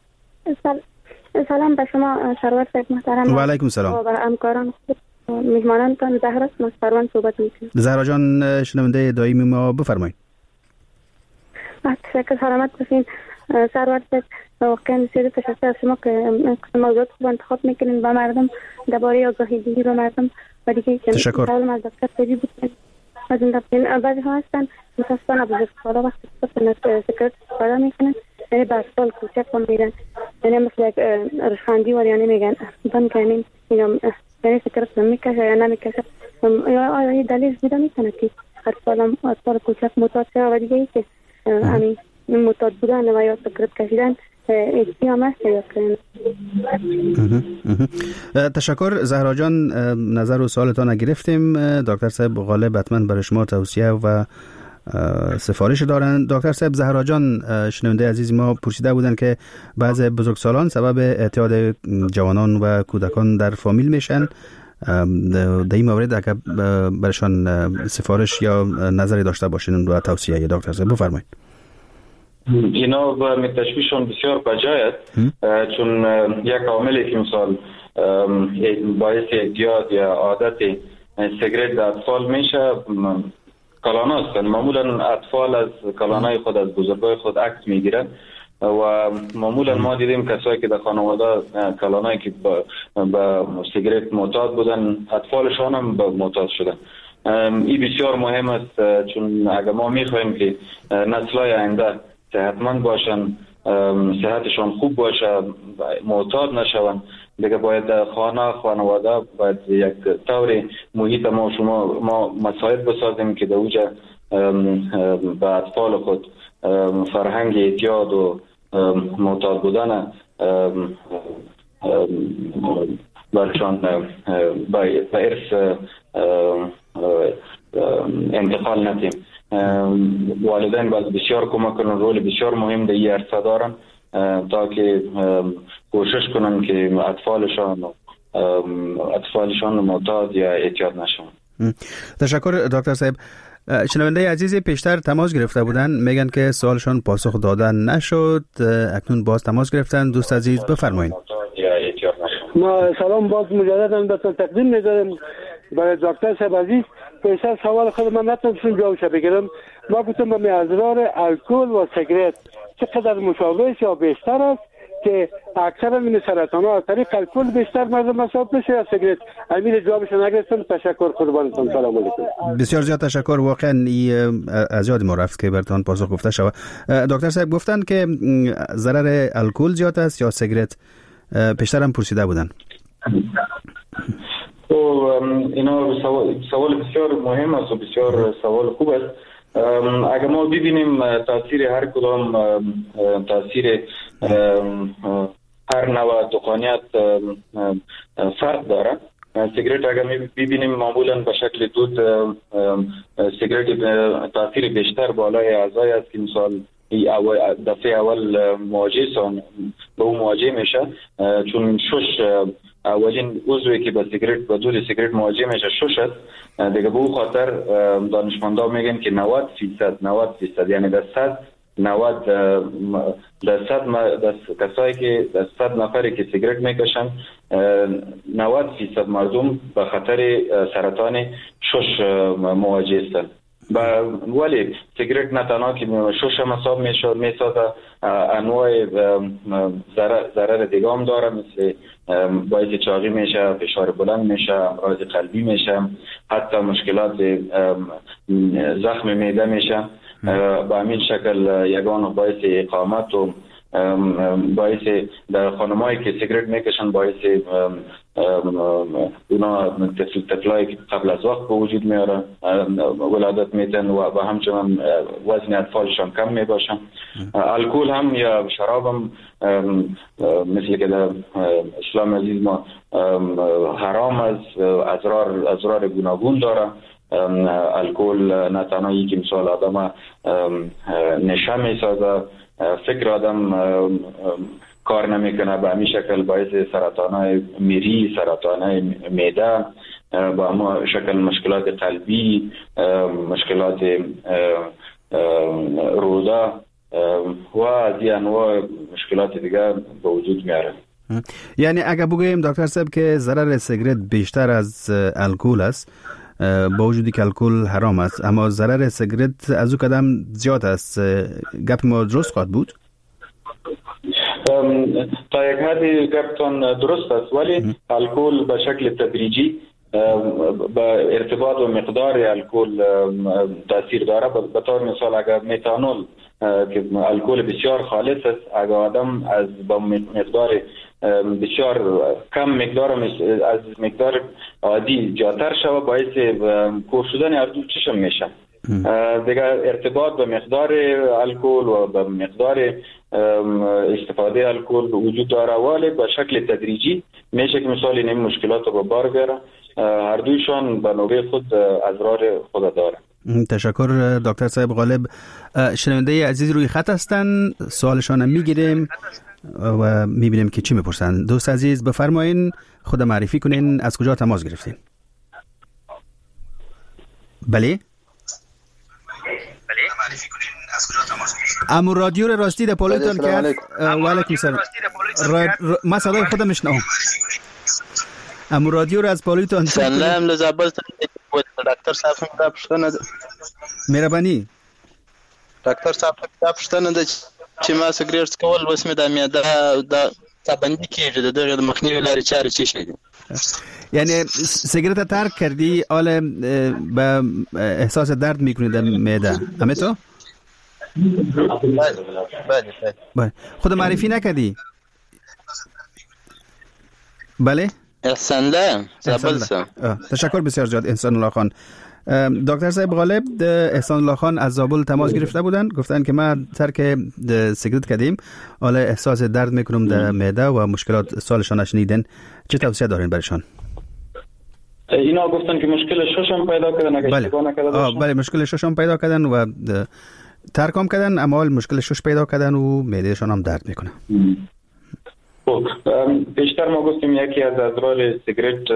سلام به شما سرور صاحب محترم. و علیکم سلام. و همکاران میهمانانتان زهرا از سروان صحبت میکنم. زهرا جان شنونده دائمی ما، بفرمایید. تشکر، سلامت باشین سرور صاحب. واقعا بسیار تشکر از شما که موضوعات خوب انتخاب میکنین و مردم درباره آگاهی دهی به مردم و دیگه که تشکر. از دکتر طبی بودن از این دفعه بعضی ها هستن متاسفانه بزرگسالا وقتی که سکرت استفاده میکنن یعنی به اطفال کوچک هم میرن، یعنی مثل یک رشخندی و یعنی میگن بند کنیم اینا، یعنی سکرت میکشه یا نمیکشه. آیا این دلیل بوده میتونه که اطفال اطفال کوچک معتاد شه و دیگه ای که همین معتاد بودن و یا سکرت کشیدن اتیام است یا که. تشکر زهرا جان، نظر و سوالتان گرفتیم. دکتر صاحب غالب حتما برای شما توصیه و سفارش دارن. دکتر صاحب، زهرا جان شنونده عزیز ما پرسیده بودن که بعض بزرگسالان سبب اعتیاد جوانان و کودکان در فامیل میشن. در این مورد اگر برشان سفارش یا نظری داشته باشین و توصیه دکتر صاحب بفرمایید. اینا به تشویشون بسیار بجاید، چون یک عاملی که مثال باعث اعتیاد یا عادت سیگرت در اطفال میشه کلان هستن. معمولا اطفال از کلانای خود از بزرگای خود عکس میگیرن و معمولا ما دیدیم کسایی که در خانواده کلانایی که به سیگرت معتاد بودن اطفالشان هم به معتاد شدن. این بسیار مهم است، چون اگر ما میخوایم که نسل‌های آینده صحتمند باشن، صحتشان خوب باشه، معتاد نشون، دیگه باید خانه خانواده باید یک طور محیط ما شما ما مساعد بسازیم که در اوجه به اطفال خود فرهنگ اعتیاد و معتاد بودن برشان به ارث انتقال ندیم. والدین باید بسیار کمک کنن، رول بسیار مهم در این عرصه دارن تا که کوشش کنن که اطفالشان اطفالشان معتاد یا اعتیاد نشون. تشکر دکتر صاحب. شنونده عزیز پیشتر تماس گرفته بودن، میگن که سوالشان پاسخ دادن نشد، اکنون باز تماس گرفتن. دوست عزیز بفرمایید. ما سلام باز مجددا بهتون تقدیم می‌ذارم برای دکتر صاحب عزیز. پیشتر سوال خود من نتونستم جوابش بگیرم. ما گفتم به اضرار الکل و سیگرت چقدر مشابه است یا بیشتر است که اکثر این سرطان ها از طریق الکل بیشتر مردم مصاب میشه یا سیگرت؟ امین جوابش نگرفتم. تشکر قربانتون. سلام علیکم. بسیار زیاد تشکر. واقعا این از یاد ما رفت که براتون پاسخ گفته شود. دکتر صاحب گفتن که ضرر الکل زیاد است یا سیگرت؟ پیشتر هم پرسیده بودن. تو اینا سوال, سوال بسیار مهم است و بسیار سوال خوب است. اگر ما ببینیم تاثیر هر کدام تاثیر هر نوع دخانیات فرق داره. سیگرت اگر ببینیم معمولا به شکل دود سیگرت تاثیر بیشتر بالای اعضای است که مثال دفعه اول مواجه سان به اون مواجه میشه، چون شش اولین عضوی که به سیگرت به دود سیگرت مواجه میشه شش است. دیگه به اون خاطر دانشمندان میگن که نود فیصد نود فیصد یعنی در صد نود در صد کسایی که در صد نفری که سیگرت میکشن نود فیصد مردم به خطر سرطان شش مواجه هستند. ولی سیگرت نه تنها که شش هم حساب میشه میسازه، انواع ضرر دیگه هم داره، مثل باعث چاقی میشه، فشار بلند میشه، امراض قلبی میشه، حتی مشکلات زخم معده میشه. با همین شکل یگان باعث اقامت و باعث در خانمایی که سیگرت میکشن باعث اونا طفل طفلایی قبل از وقت به وجود میارن، ولادت میتن و همچنان وزن اطفالشان کم میباشن. الکل هم یا شراب هم مثل که در اسلام عزیز ما حرام است، اضرار اضرار گوناگون داره. الکل نه تنها یک مثال آدم نشه میسازه، فکر آدم کار نمیکنه، به همین شکل باعث سرطانای میری، سرطانای معده، با همین شکل مشکلات قلبی، مشکلات روده و از این انواع مشکلات دیگه به وجود میاره. یعنی اگر بگوییم دکتر صاحب که ضرر سیگرت بیشتر از الکل است، با وجودی که الکل حرام است، اما ضرر سیگرت از او قدم زیاد است، گپ ما درست خواهد بود؟ تا یک حدی گپتون درست است، ولی الکل به شکل تدریجی به ارتباط و مقدار الکل تاثیر داره. به طور مثال اگر میتانول که الکل بسیار خالص است، اگر آدم از با مقدار بسیار کم مقدار از مقدار عادی جاتر شود، باعث کور شدن اردو چشم میشه. دیگه ارتباط به مقدار الکل و به مقدار استفاده الکل وجود داره، ولی به شکل تدریجی میشه که مثال این مشکلات رو به بار بیاره. هر دویشان به نوبه خود اضرار خود داره. تشکر دکتر صاحب غالب. شنونده عزیز روی خط هستن، سوالشان میگیریم و میبینیم که چی میپرسن. دوست عزیز بفرمایین، خود معرفی کنین، از کجا تماس گرفتین؟ بله امو رادیو رو راستی در پالوتان کرد. و علیکم سلام. ما صدای خودم میشنوم. امو رادیو رو از پالوتان سلام لزابل دکتر صاحب دا پښتنه مهرباني دکتر صاحب دا پښتنه د چې ما سګریټ کول وس مې د میاده د تابندی کېږي د دغه مخنیوي لارې چارې چی شي؟ یعنی سیگرت ترک کردی، حالا به احساس درد میکنی در معده، همه تو؟ بله بله بله. خود معرفی نکردی؟ بله؟ احسان الله زابلسم. تشکر بسیار زیاد احسان الله خان. دکتر صاحب غالب احسان الله خان از زابل تماس گرفته بودن، گفتن که ما ترک سیگرت کردیم، حالا احساس درد میکنم در معده و مشکلات. سالشان شنیدن، چه توصیه دارین برشان؟ اینا گفتن که مشکل ششم پیدا کردن، اگه اشتباه نکردم. بله مشکل ششم پیدا کردن و ترک هم کردن، اما مشکل شش پیدا کردن و معدهشان هم درد میکنه. بیشتر ما گفتیم یکی از اضرار سیگرت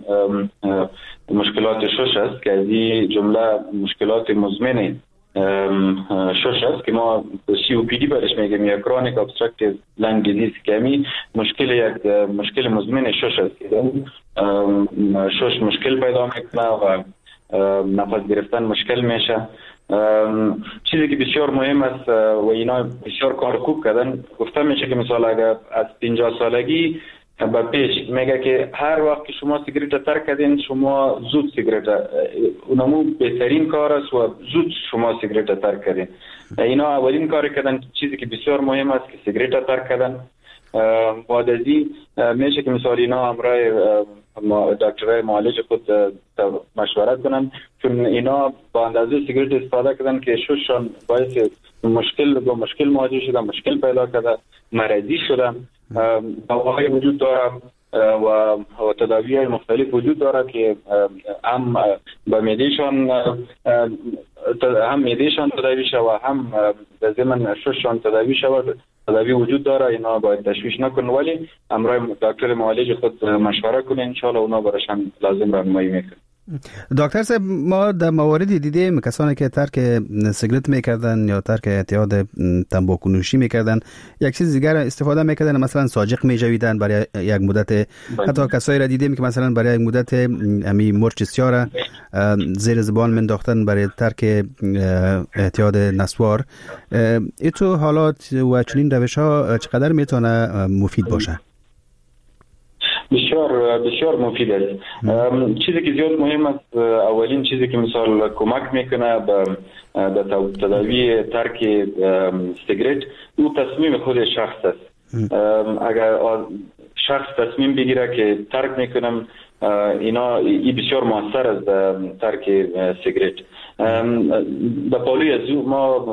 مشکلات شش است که از این جمله مشکلات مزمن شش است که ما سی او پی دی برش میگیم، یا کرونیک ابستراکتیو لنگ دیزیز، که همین مشکل یک مشکل مزمن شش است که شش مشکل پیدا میکنه و نفس گرفتن مشکل میشه. چیزی که بسیار مهم است و اینا بسیار کار خوب کردن، گفته میشه که مثلا اگر از پنجاه سالگی به پیش میگه که هر وقت که شما سیگرت ترک کردین شما زود سیگرت، اونمو بهترین کار است و زود شما سیگرت ترک کردین. اینا اولین کار کردن، چیزی که بسیار مهم است که سیگرت ترک کردن. بعد از این میشه که مثلا اینا همراه دکترای معالج خود مشورت کنن، چون اینا با اندازه سیگرت استفاده کردن که شششان باعث مشکل با مشکل مواجه شدن، مشکل پیدا کرده، مرضی شدن. دواهای وجود داره و تداوی‌های مختلف وجود داره که هم با معدهشان هم معدهشان تداوی شود و هم به ضمن شششان تداوی شود. تداوی وجود داره، اینا باید تشویش نکنن، ولی همراه دکتر معالج خود مشوره کنن، ان شاء الله اونا براشون لازم راهنمایی میکنن. دکتر صاحب، ما در مواردی دیدیم کسانی که ترک سیگرت میکردن یا ترک اعتیاد تنباکو نوشی میکردن یک چیز دیگر استفاده میکردن، مثلا ساجق میجویدن برای یک مدت. حتی کسایی را دیدیم که مثلا برای یک مدت امی مرچ سیاه زیر زبان منداختن برای ترک اعتیاد نسوار. ایتو حالات و چنین روش ها چقدر میتونه مفید باشه؟ بسیار بسیار مفید است. چیزی که زیاد مهم است، اولین چیزی که مثال کمک میکنه به تداوی ترک سیگرت، او تصمیم خود شخص است. اگر شخص تصمیم بگیره که ترک میکنم، اینا ای بسیار موثر است ترک سیگرت. به پالوی از او ما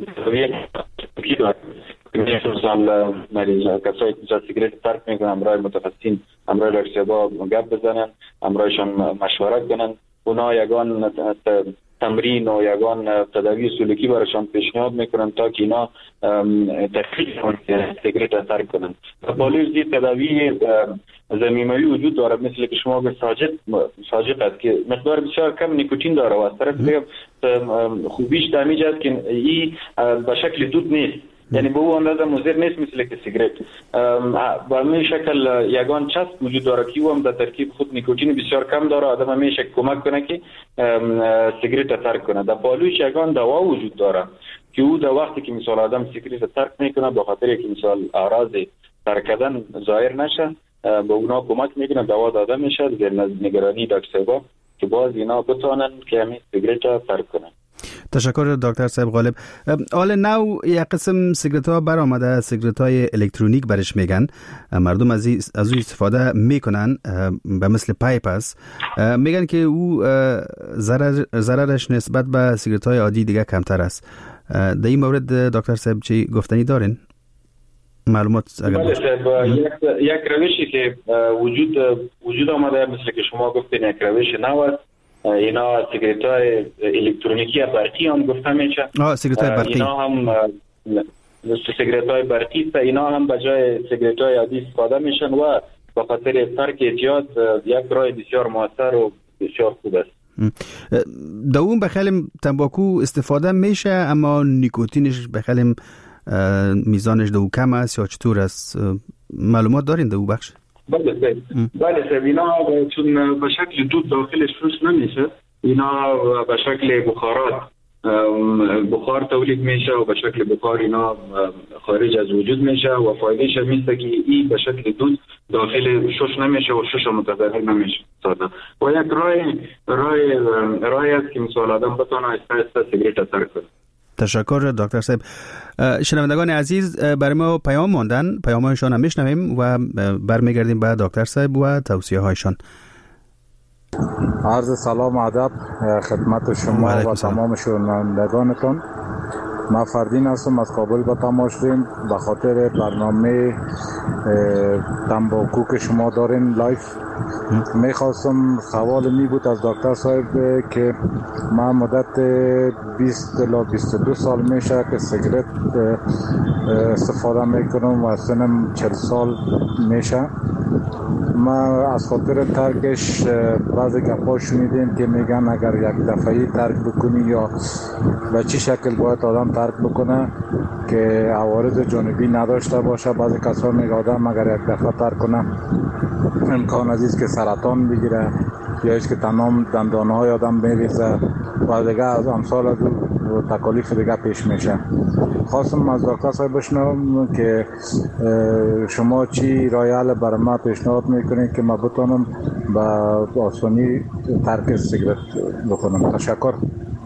کی داریم مثلا مریض کسایی که سیگرت ترک میکنن، امرای متخصصین، امرای لکسیبا گپ بزنن، امرایشان مشورت کنن، اونا یگان تمرین و یگان تداوی سلوکی برایشان پیشنهاد میکنن تا که اینا ترکیب کنن سیگرت ترک کنن. پالوی زی تداوی ضمیموی وجود داره، مثل که شما به ساجق ساجق است که مقدار بسیار کم نیکوتین داره و از طرف دیگه خوبیش دمیج است که این به شکل دود نیست، یعنی به اون اندازه مضر نیست مثل که سیگرت. به همین شکل یگان چسب وجود داره که او هم در ترکیب خود نیکوتین بسیار کم داره، آدم همیشه کمک کنه که سیگرت ترک کنه. در پالویش یگان دوا وجود داره که او در وقتی که مثال آدم سیگرت ترک میکنه، به خاطر که مثال اعراض ترک کردن ظاهر نشه، به اونا کمک میکنه، دوا داده میشه زیر نگرانی دکتر که باز اینا بتونن که همین سیگرت ترک کنن. تشکر دکتر صاحب غالب. حال نو یک قسم سیگرت ها برآمده، سیگرت های الکترونیک برش میگن، مردم از از او استفاده میکنن، به مثل پایپ است. میگن که او ضرر ضررش نسبت به سیگرت های عادی دیگه کمتر است. در این مورد دکتر صاحب چی گفتنی دارین؟ معلومات اگر بله صاحب، یک یک روشی که وجود وجود آمده مثل که شما گفتین، یک روش نو است. اینا سیگرت های الکترونیکی برقی هم گفته میشه. آه سیگرت های برقی. اینا هم سیگرت های برقی است. اینا هم به جای سیگرت های عادی استفاده میشن و به خاطر ترک اعتیاد یک راه بسیار موثر و بسیار خوب است. دوم بخیلی تنباکو استفاده میشه، اما نیکوتینش بخیلی میزانش دو کم است یا چطور است؟ معلومات دارین دو بخش؟ بله صاحب، بله صاحب، اینا چون به شکل دود داخلش روش نمیشه، اینا به شکل بخارات بخار تولید میشه و به شکل بخار اینا خارج از وجود میشه و فایدهش میشه که این به شکل دود داخل شش نمیشه و شش متضرر نمیشه ساده. و یک راه راه راه است که مثال آدم بتونه استفاده سیگرت ترک کنه. تشکر دکتر صاحب. شنوندگان عزیز، برای ما پیام ماندن، پیام‌هایشان هم میشنویم و برمیگردیم به دکتر صاحب و توصیه هایشان. عرض سلام و ادب خدمت شما و تمام شنوندگانتون. من فردین هستم از کابل به تماس داریم به خاطر برنامه تنباکو که شما دارین لایف. میخواستم سوال می بود از دکتر صاحب که من مدت بیست تا بیست و دو سال میشه که سیگرت استفاده میکنم و سنم چهل سال میشه. ما از خاطر ترکش بعضی گپا شنیدیم که میگن اگر یک دفعی ترک بکنی یا به چی شکل باید آدم ترک بکنه که عوارض جانبی نداشته باشه. بعضی کسا میگه آدم اگر یک دفعه ترک کنه امکان عزیز که سرطان بگیره یا ایش که تمام دندانهای آدم بریزه و دیگه از امثال از تکالیف دیگه پیش میشه. خواستم از دکتر صاحب بشنوم که شما چی راه حل برای ما پیشنهاد میکنید که ما بتونم با آسانی ترک سیگرت بکنم. تشکر.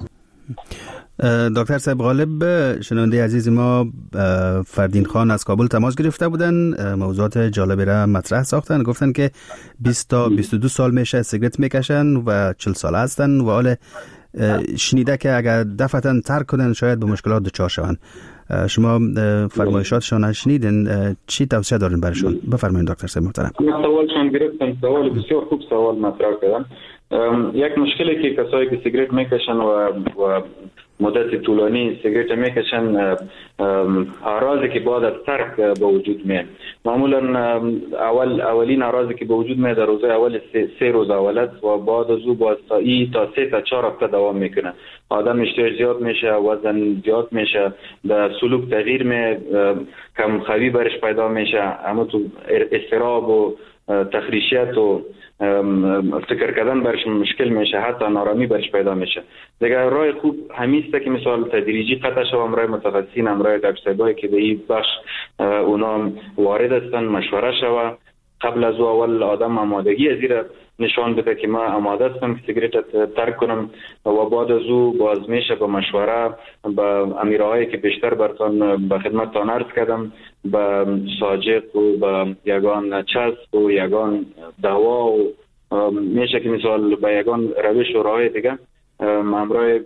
دکتر صاحب غالب، شنونده عزیز ما فردین خان از کابل تماس گرفته بودن، موضوعات جالبی را مطرح ساختن. گفتن که بیست تا بیست و دو سال میشه سیگرت میکشن و چهل سال هستن و حال شنیده که اگر دفعتاً ترک کنن شاید به مشکلات دچار شون. شما فرمایشاتشان شنیدین، چی توصیه دارین برشون؟ بفرمایید دکتر صاحب محترم. سوالشون گرفتم، سوال بسیار خوب سوال مطرح کردن. یک مشکلی که کسایی که سیگرت میکشن و و مدت طولانی سیگریت میکشن اعراضی که بعد از ترک به وجود میاد. معمولا اول اولین اعراضی که به وجود میاد در روز اول سه, سه روز اول است و بعد از او با ای تا سه تا چهار هفته دوام میکنه. آدم اشتها زیاد میشه، وزن زیاد میشه، در سلوک تغییر می کم خوابی برش پیدا میشه، اما تو اضطراب و تخریشیت و فکر کردن برش مشکل میشه، حتی نارامی برش پیدا میشه. دیگه راه خوب همیسته که مثال تدریجی قطع شو، امرای متخصصین، امرای دکترای که به این بخش اونا وارد هستن مشوره شوه. قبل از اول آدم آمادگی از این نشان بده که ما آماده هستم که سیگریت ترک کنم و بعد از او باز میشه به مشوره با امیرهایی که بیشتر برتان به خدمتتان عرض کردم، به ساجق و به یگان چسب و یگان دوا و میشه که مثال به یگان روش و راه دیگه امرای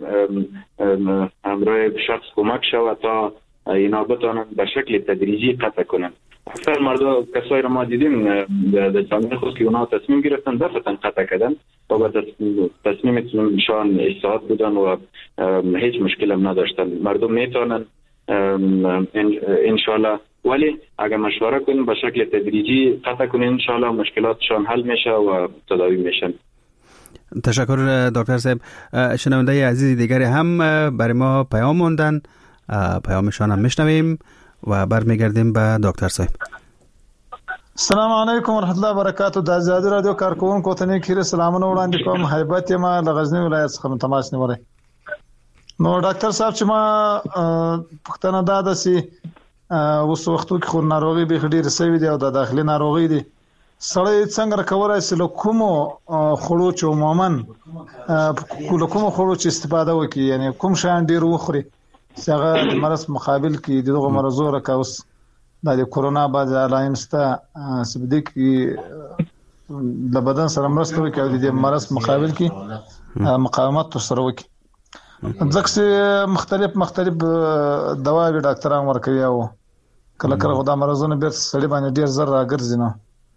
امرای شخص کمک شود تا اینا بتانن به شکل تدریجی قطع کنن. اکثر مردم کسایی رو ما دیدیم در جامعه خود که اونا تصمیم گرفتن دفعتاً قطع کردن و به تصمیمشان اجتهاد بودن و هیچ مشکل هم نداشتن. مردم میتونن انشالله، ولی اگر مشوره کنیم به شکل تدریجی قطع کنیم انشالله مشکلاتشان حل میشه و تداوی میشن. تشکر دکتر صاحب. شنونده عزیز دیگری هم برای ما پیام موندن، پیامشان هم میشنویم و برمیگردیم به دکتر صاحب. السلام علیکم ورحمت الله وبرکاتہ. د آزادی رادیو کارکونکو ته نیک سلامونه وړاندې کوم. هیبت ما له غزنی ولایت څخه تماس نیولای. نو ډاکټر صاحب چې ما پښتنه دا د سي اوس وختو کې خو ناروغي به ډېر سوي دي او د داخلي ناروغي دي. سړی څنګه راکولای شي له کومو خړو چې عموما کوم کوم خړو چې استفاده وکړي، یعنی کوم شان ډېر وخوري څنګه د مرض مقابل کې دغه مرزو راکوس د کورونا بعد علائم ستا سبدي کې د بدن سره مرسته وکړي او د مرض مقابل کې مقاومت سره وکړي. ځکه مختلف مختلف دواوی ډاکټران ورکوي او کله کله خدای مرزونه به سړي باندې ډیر زر راګرځي. نو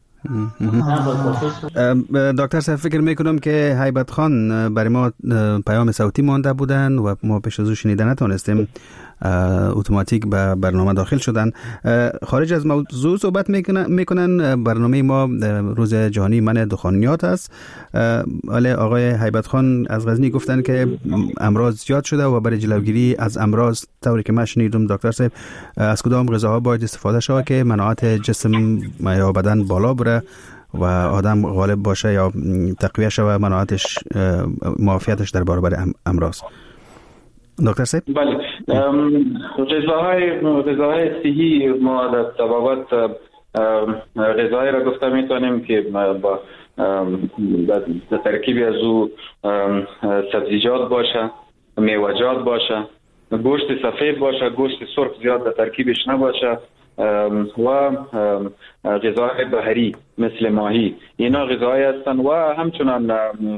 دکتر صاحب فکر میکنم که هیبت خان برای ما پیام صوتی مانده بودن و ما پیش از او شنیده نتونستیم، اتوماتیک به برنامه داخل شدن. خارج از موضوع صحبت میکنن. برنامه ما روز جهانی منع دخانیات است. ولی آقای هیبت خان از غزنی گفتن که امراض زیاد شده و برای جلوگیری از امراض طوری که من شنیدم دکتر صاحب از کدام غذاها باید استفاده شود که مناعت جسم یا بدن بالا بره و آدم غالب باشه یا تقویه شود مناعتش معافیتش در برابر امراض. دکتر صاحب بله، غذاهای غذاهای صحی ما در تبابت غذایی را گفته میتونیم که با در ترکیبی از او سبزیجات باشه، میوه‌جات باشه، گوشت سفید باشه، گوشت سرخ زیاد در ترکیبش نباشه و غذاهای بحری مثل ماهی. اینا غذاهایی هستند و همچنان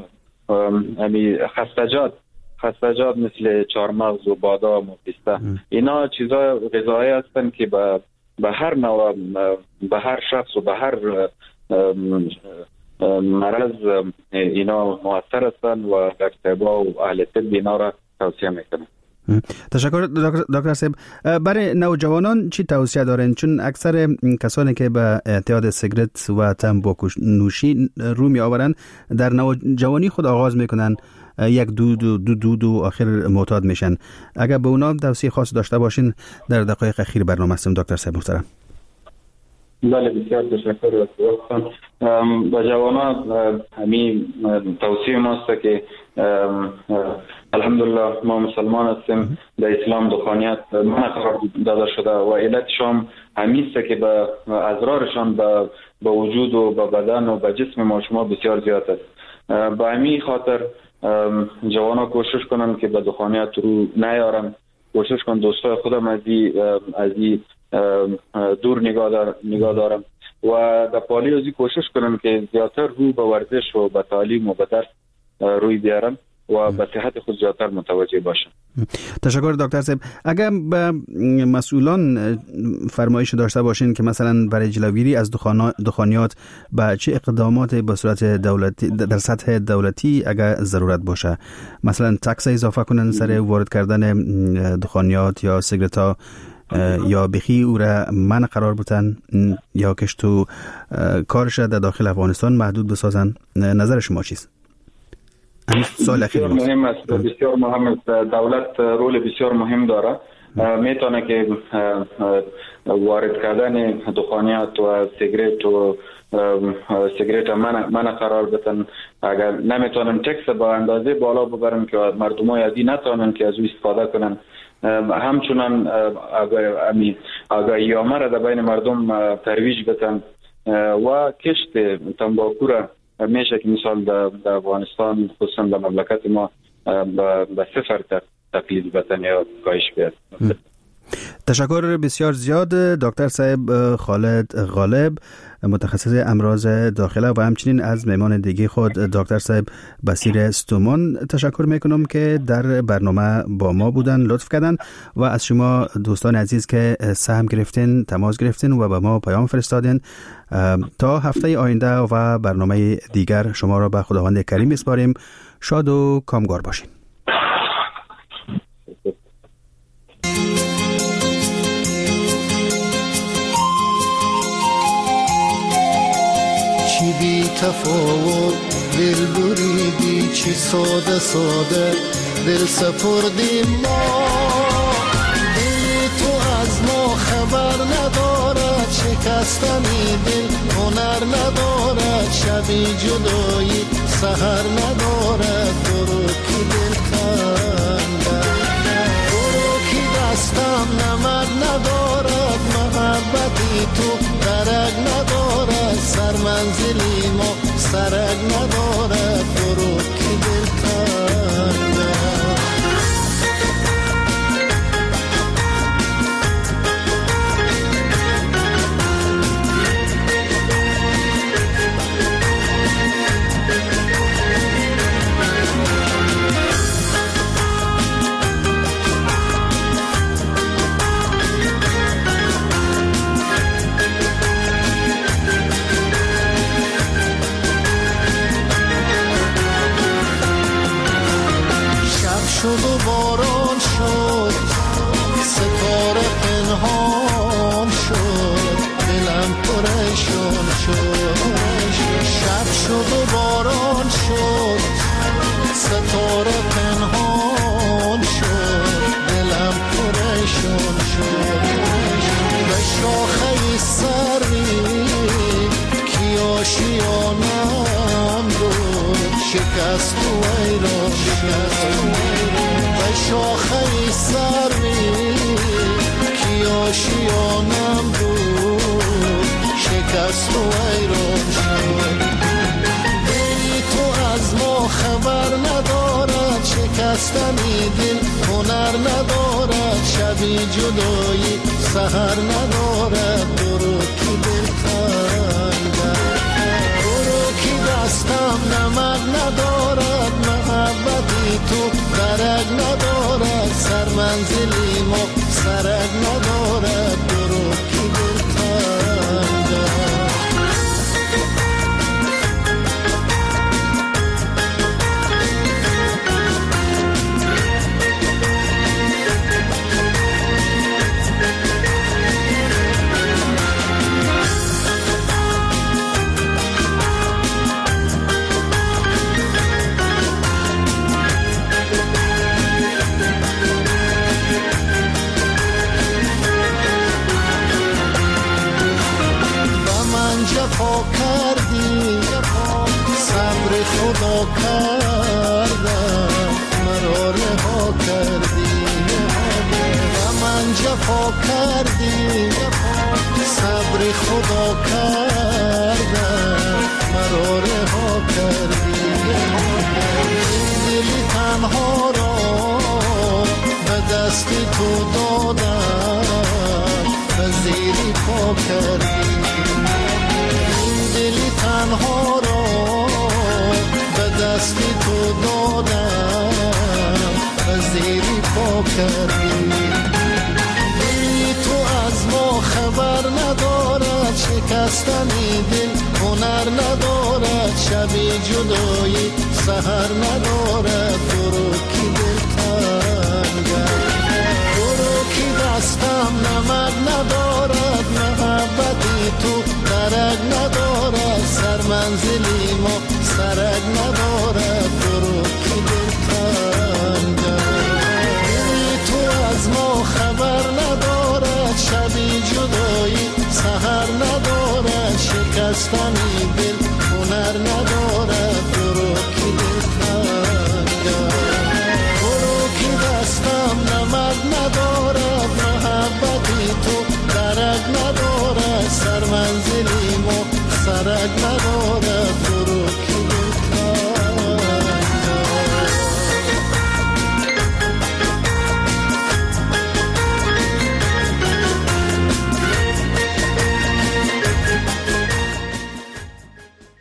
خستجات خستجات مثل چارمغز و بادام و پیسته. اینا چیزا غذاهایی هستند که به به هر نوع به هر شخص و به هر مرض اینا مؤثر هستند و دکترها و اهل طب اینا را توصیه میکنند. تشکر دکتر صاحب. برای نوجوانان چی توصیه دارین؟ چون اکثر کسانی که به اعتیاد سیگرت و تنباکو نوشی رو می آورند در نوجوانی خود آغاز میکنن، یک دو دو دو دو دو آخر معتاد میشن. اگر به اونا توصیه خاص داشته باشین در دقایق اخیر برنامه هستیم دکتر صاحب محترم. بله بسیار تشکر از وقتتان. با جوانان همین توصیه ماست که الحمدلله ما مسلمان هستیم، در اسلام دخانیت منع قرار داده شده و علتشان همیسته که به اضرارشان به به وجود و به بدن و به جسم ما شما بسیار زیاد است. به همین خاطر جوانا کوشش کنن که به دخانیت رو نیارن، کوشش کن دوستای خودم از از دور نگاه دار نگاه دارم و در پالی ازی کوشش کنم که زیادتر رو به ورزش و به تعلیم و به درس روی بیارم و به صحت خود زیادتر متوجه باشن. تشکر دکتر صاحب. اگر به مسئولان فرمایش داشته باشین که مثلا برای جلوگیری از دخانیات به چه اقدامات به صورت دولتی در سطح دولتی اگر ضرورت باشه، مثلا تکس اضافه کنن سر وارد کردن دخانیات یا سیگارت ها، یا بخی او را منع قرار بودن، یا کش تو کارش در داخل افغانستان محدود بسازن، نظر شما چیست؟ بسیار مهم است، بسیار مهم است. دولت رول بسیار مهم داره، میتونه که وارد کردن دخانیات و سیگارت و سیگارت منع قرار بدن. اگر نمیتونن تکس با اندازه بالا ببرن که مردم های ازی نتونن که از او استفاده کنن، همچنان آگاهی عامه را در بین مردم ترویج بدن و کشت تنباکو را میشه که مثال در افغانستان خصوصا در مملکت ما به صفر تقلید بدن یا کاهش بیاد. تشکر بسیار زیاد دکتر صاحب خالد غالب، متخصص امراض داخله، و همچنین از مهمان دیگه خود دکتر صاحب بصیر استومان تشکر میکنم که در برنامه با ما بودن، لطف کردن، و از شما دوستان عزیز که سهم گرفتین، تماس گرفتین و به ما پیام فرستادین. تا هفته آینده و برنامه دیگر شما را به خداوند کریم میسپاریم. شاد و کامگار باشین. چی بی تفاوت دل بریدی، چی ساده ساده دل سپردی ما. دل تو از ما خبر ندارد، شکستنی دل هنر ندارد، شبی جدایی سحر ندارد. برو کی دل کنده، برو کی دستم نمد ندارد، محبتی تو درک ندارد، سر منزلی ما سرک ندارد. برو کی دل کنده. شد و باران شد، ستاره پنهان شد، دلم پریشان شد. شب شد و باران شد، ستاره پنهان شد، دلم پریشان شد. به شاخه سری کی آشیانم رو شکست و ایران شد. به شاخه سری کی آشیانم بود شکست و ایران شد. دلی تو از ما خبر ندارد، شکستنی دل هنر ندارد، شبی جدایی سحر ندارد. برو کی دل کنده، برو کی دستم نمک ندارد، محبتی تو درک ندارد، سر منزلی ما سرک ندارد. برو کی دل کنده. جفا کردی، صبر خدا کردم، مرا رها کردی. و من جفا کردی، صبر خدا کردم، مرا رها کردی. دل تنها را به دست تو دادم، به زیر پا کردی. دلی تنها را به دست تو دادم، کردی. دلی تو از ما خبر ندارد، شکستنی دل هنر ندارد، شبی جدایی سحر ندارد. برو کی دل تنگم، برو کی دستم نمک ندارد، محبتی تو درک ندارد، سر منزلی ما سرک ندارد.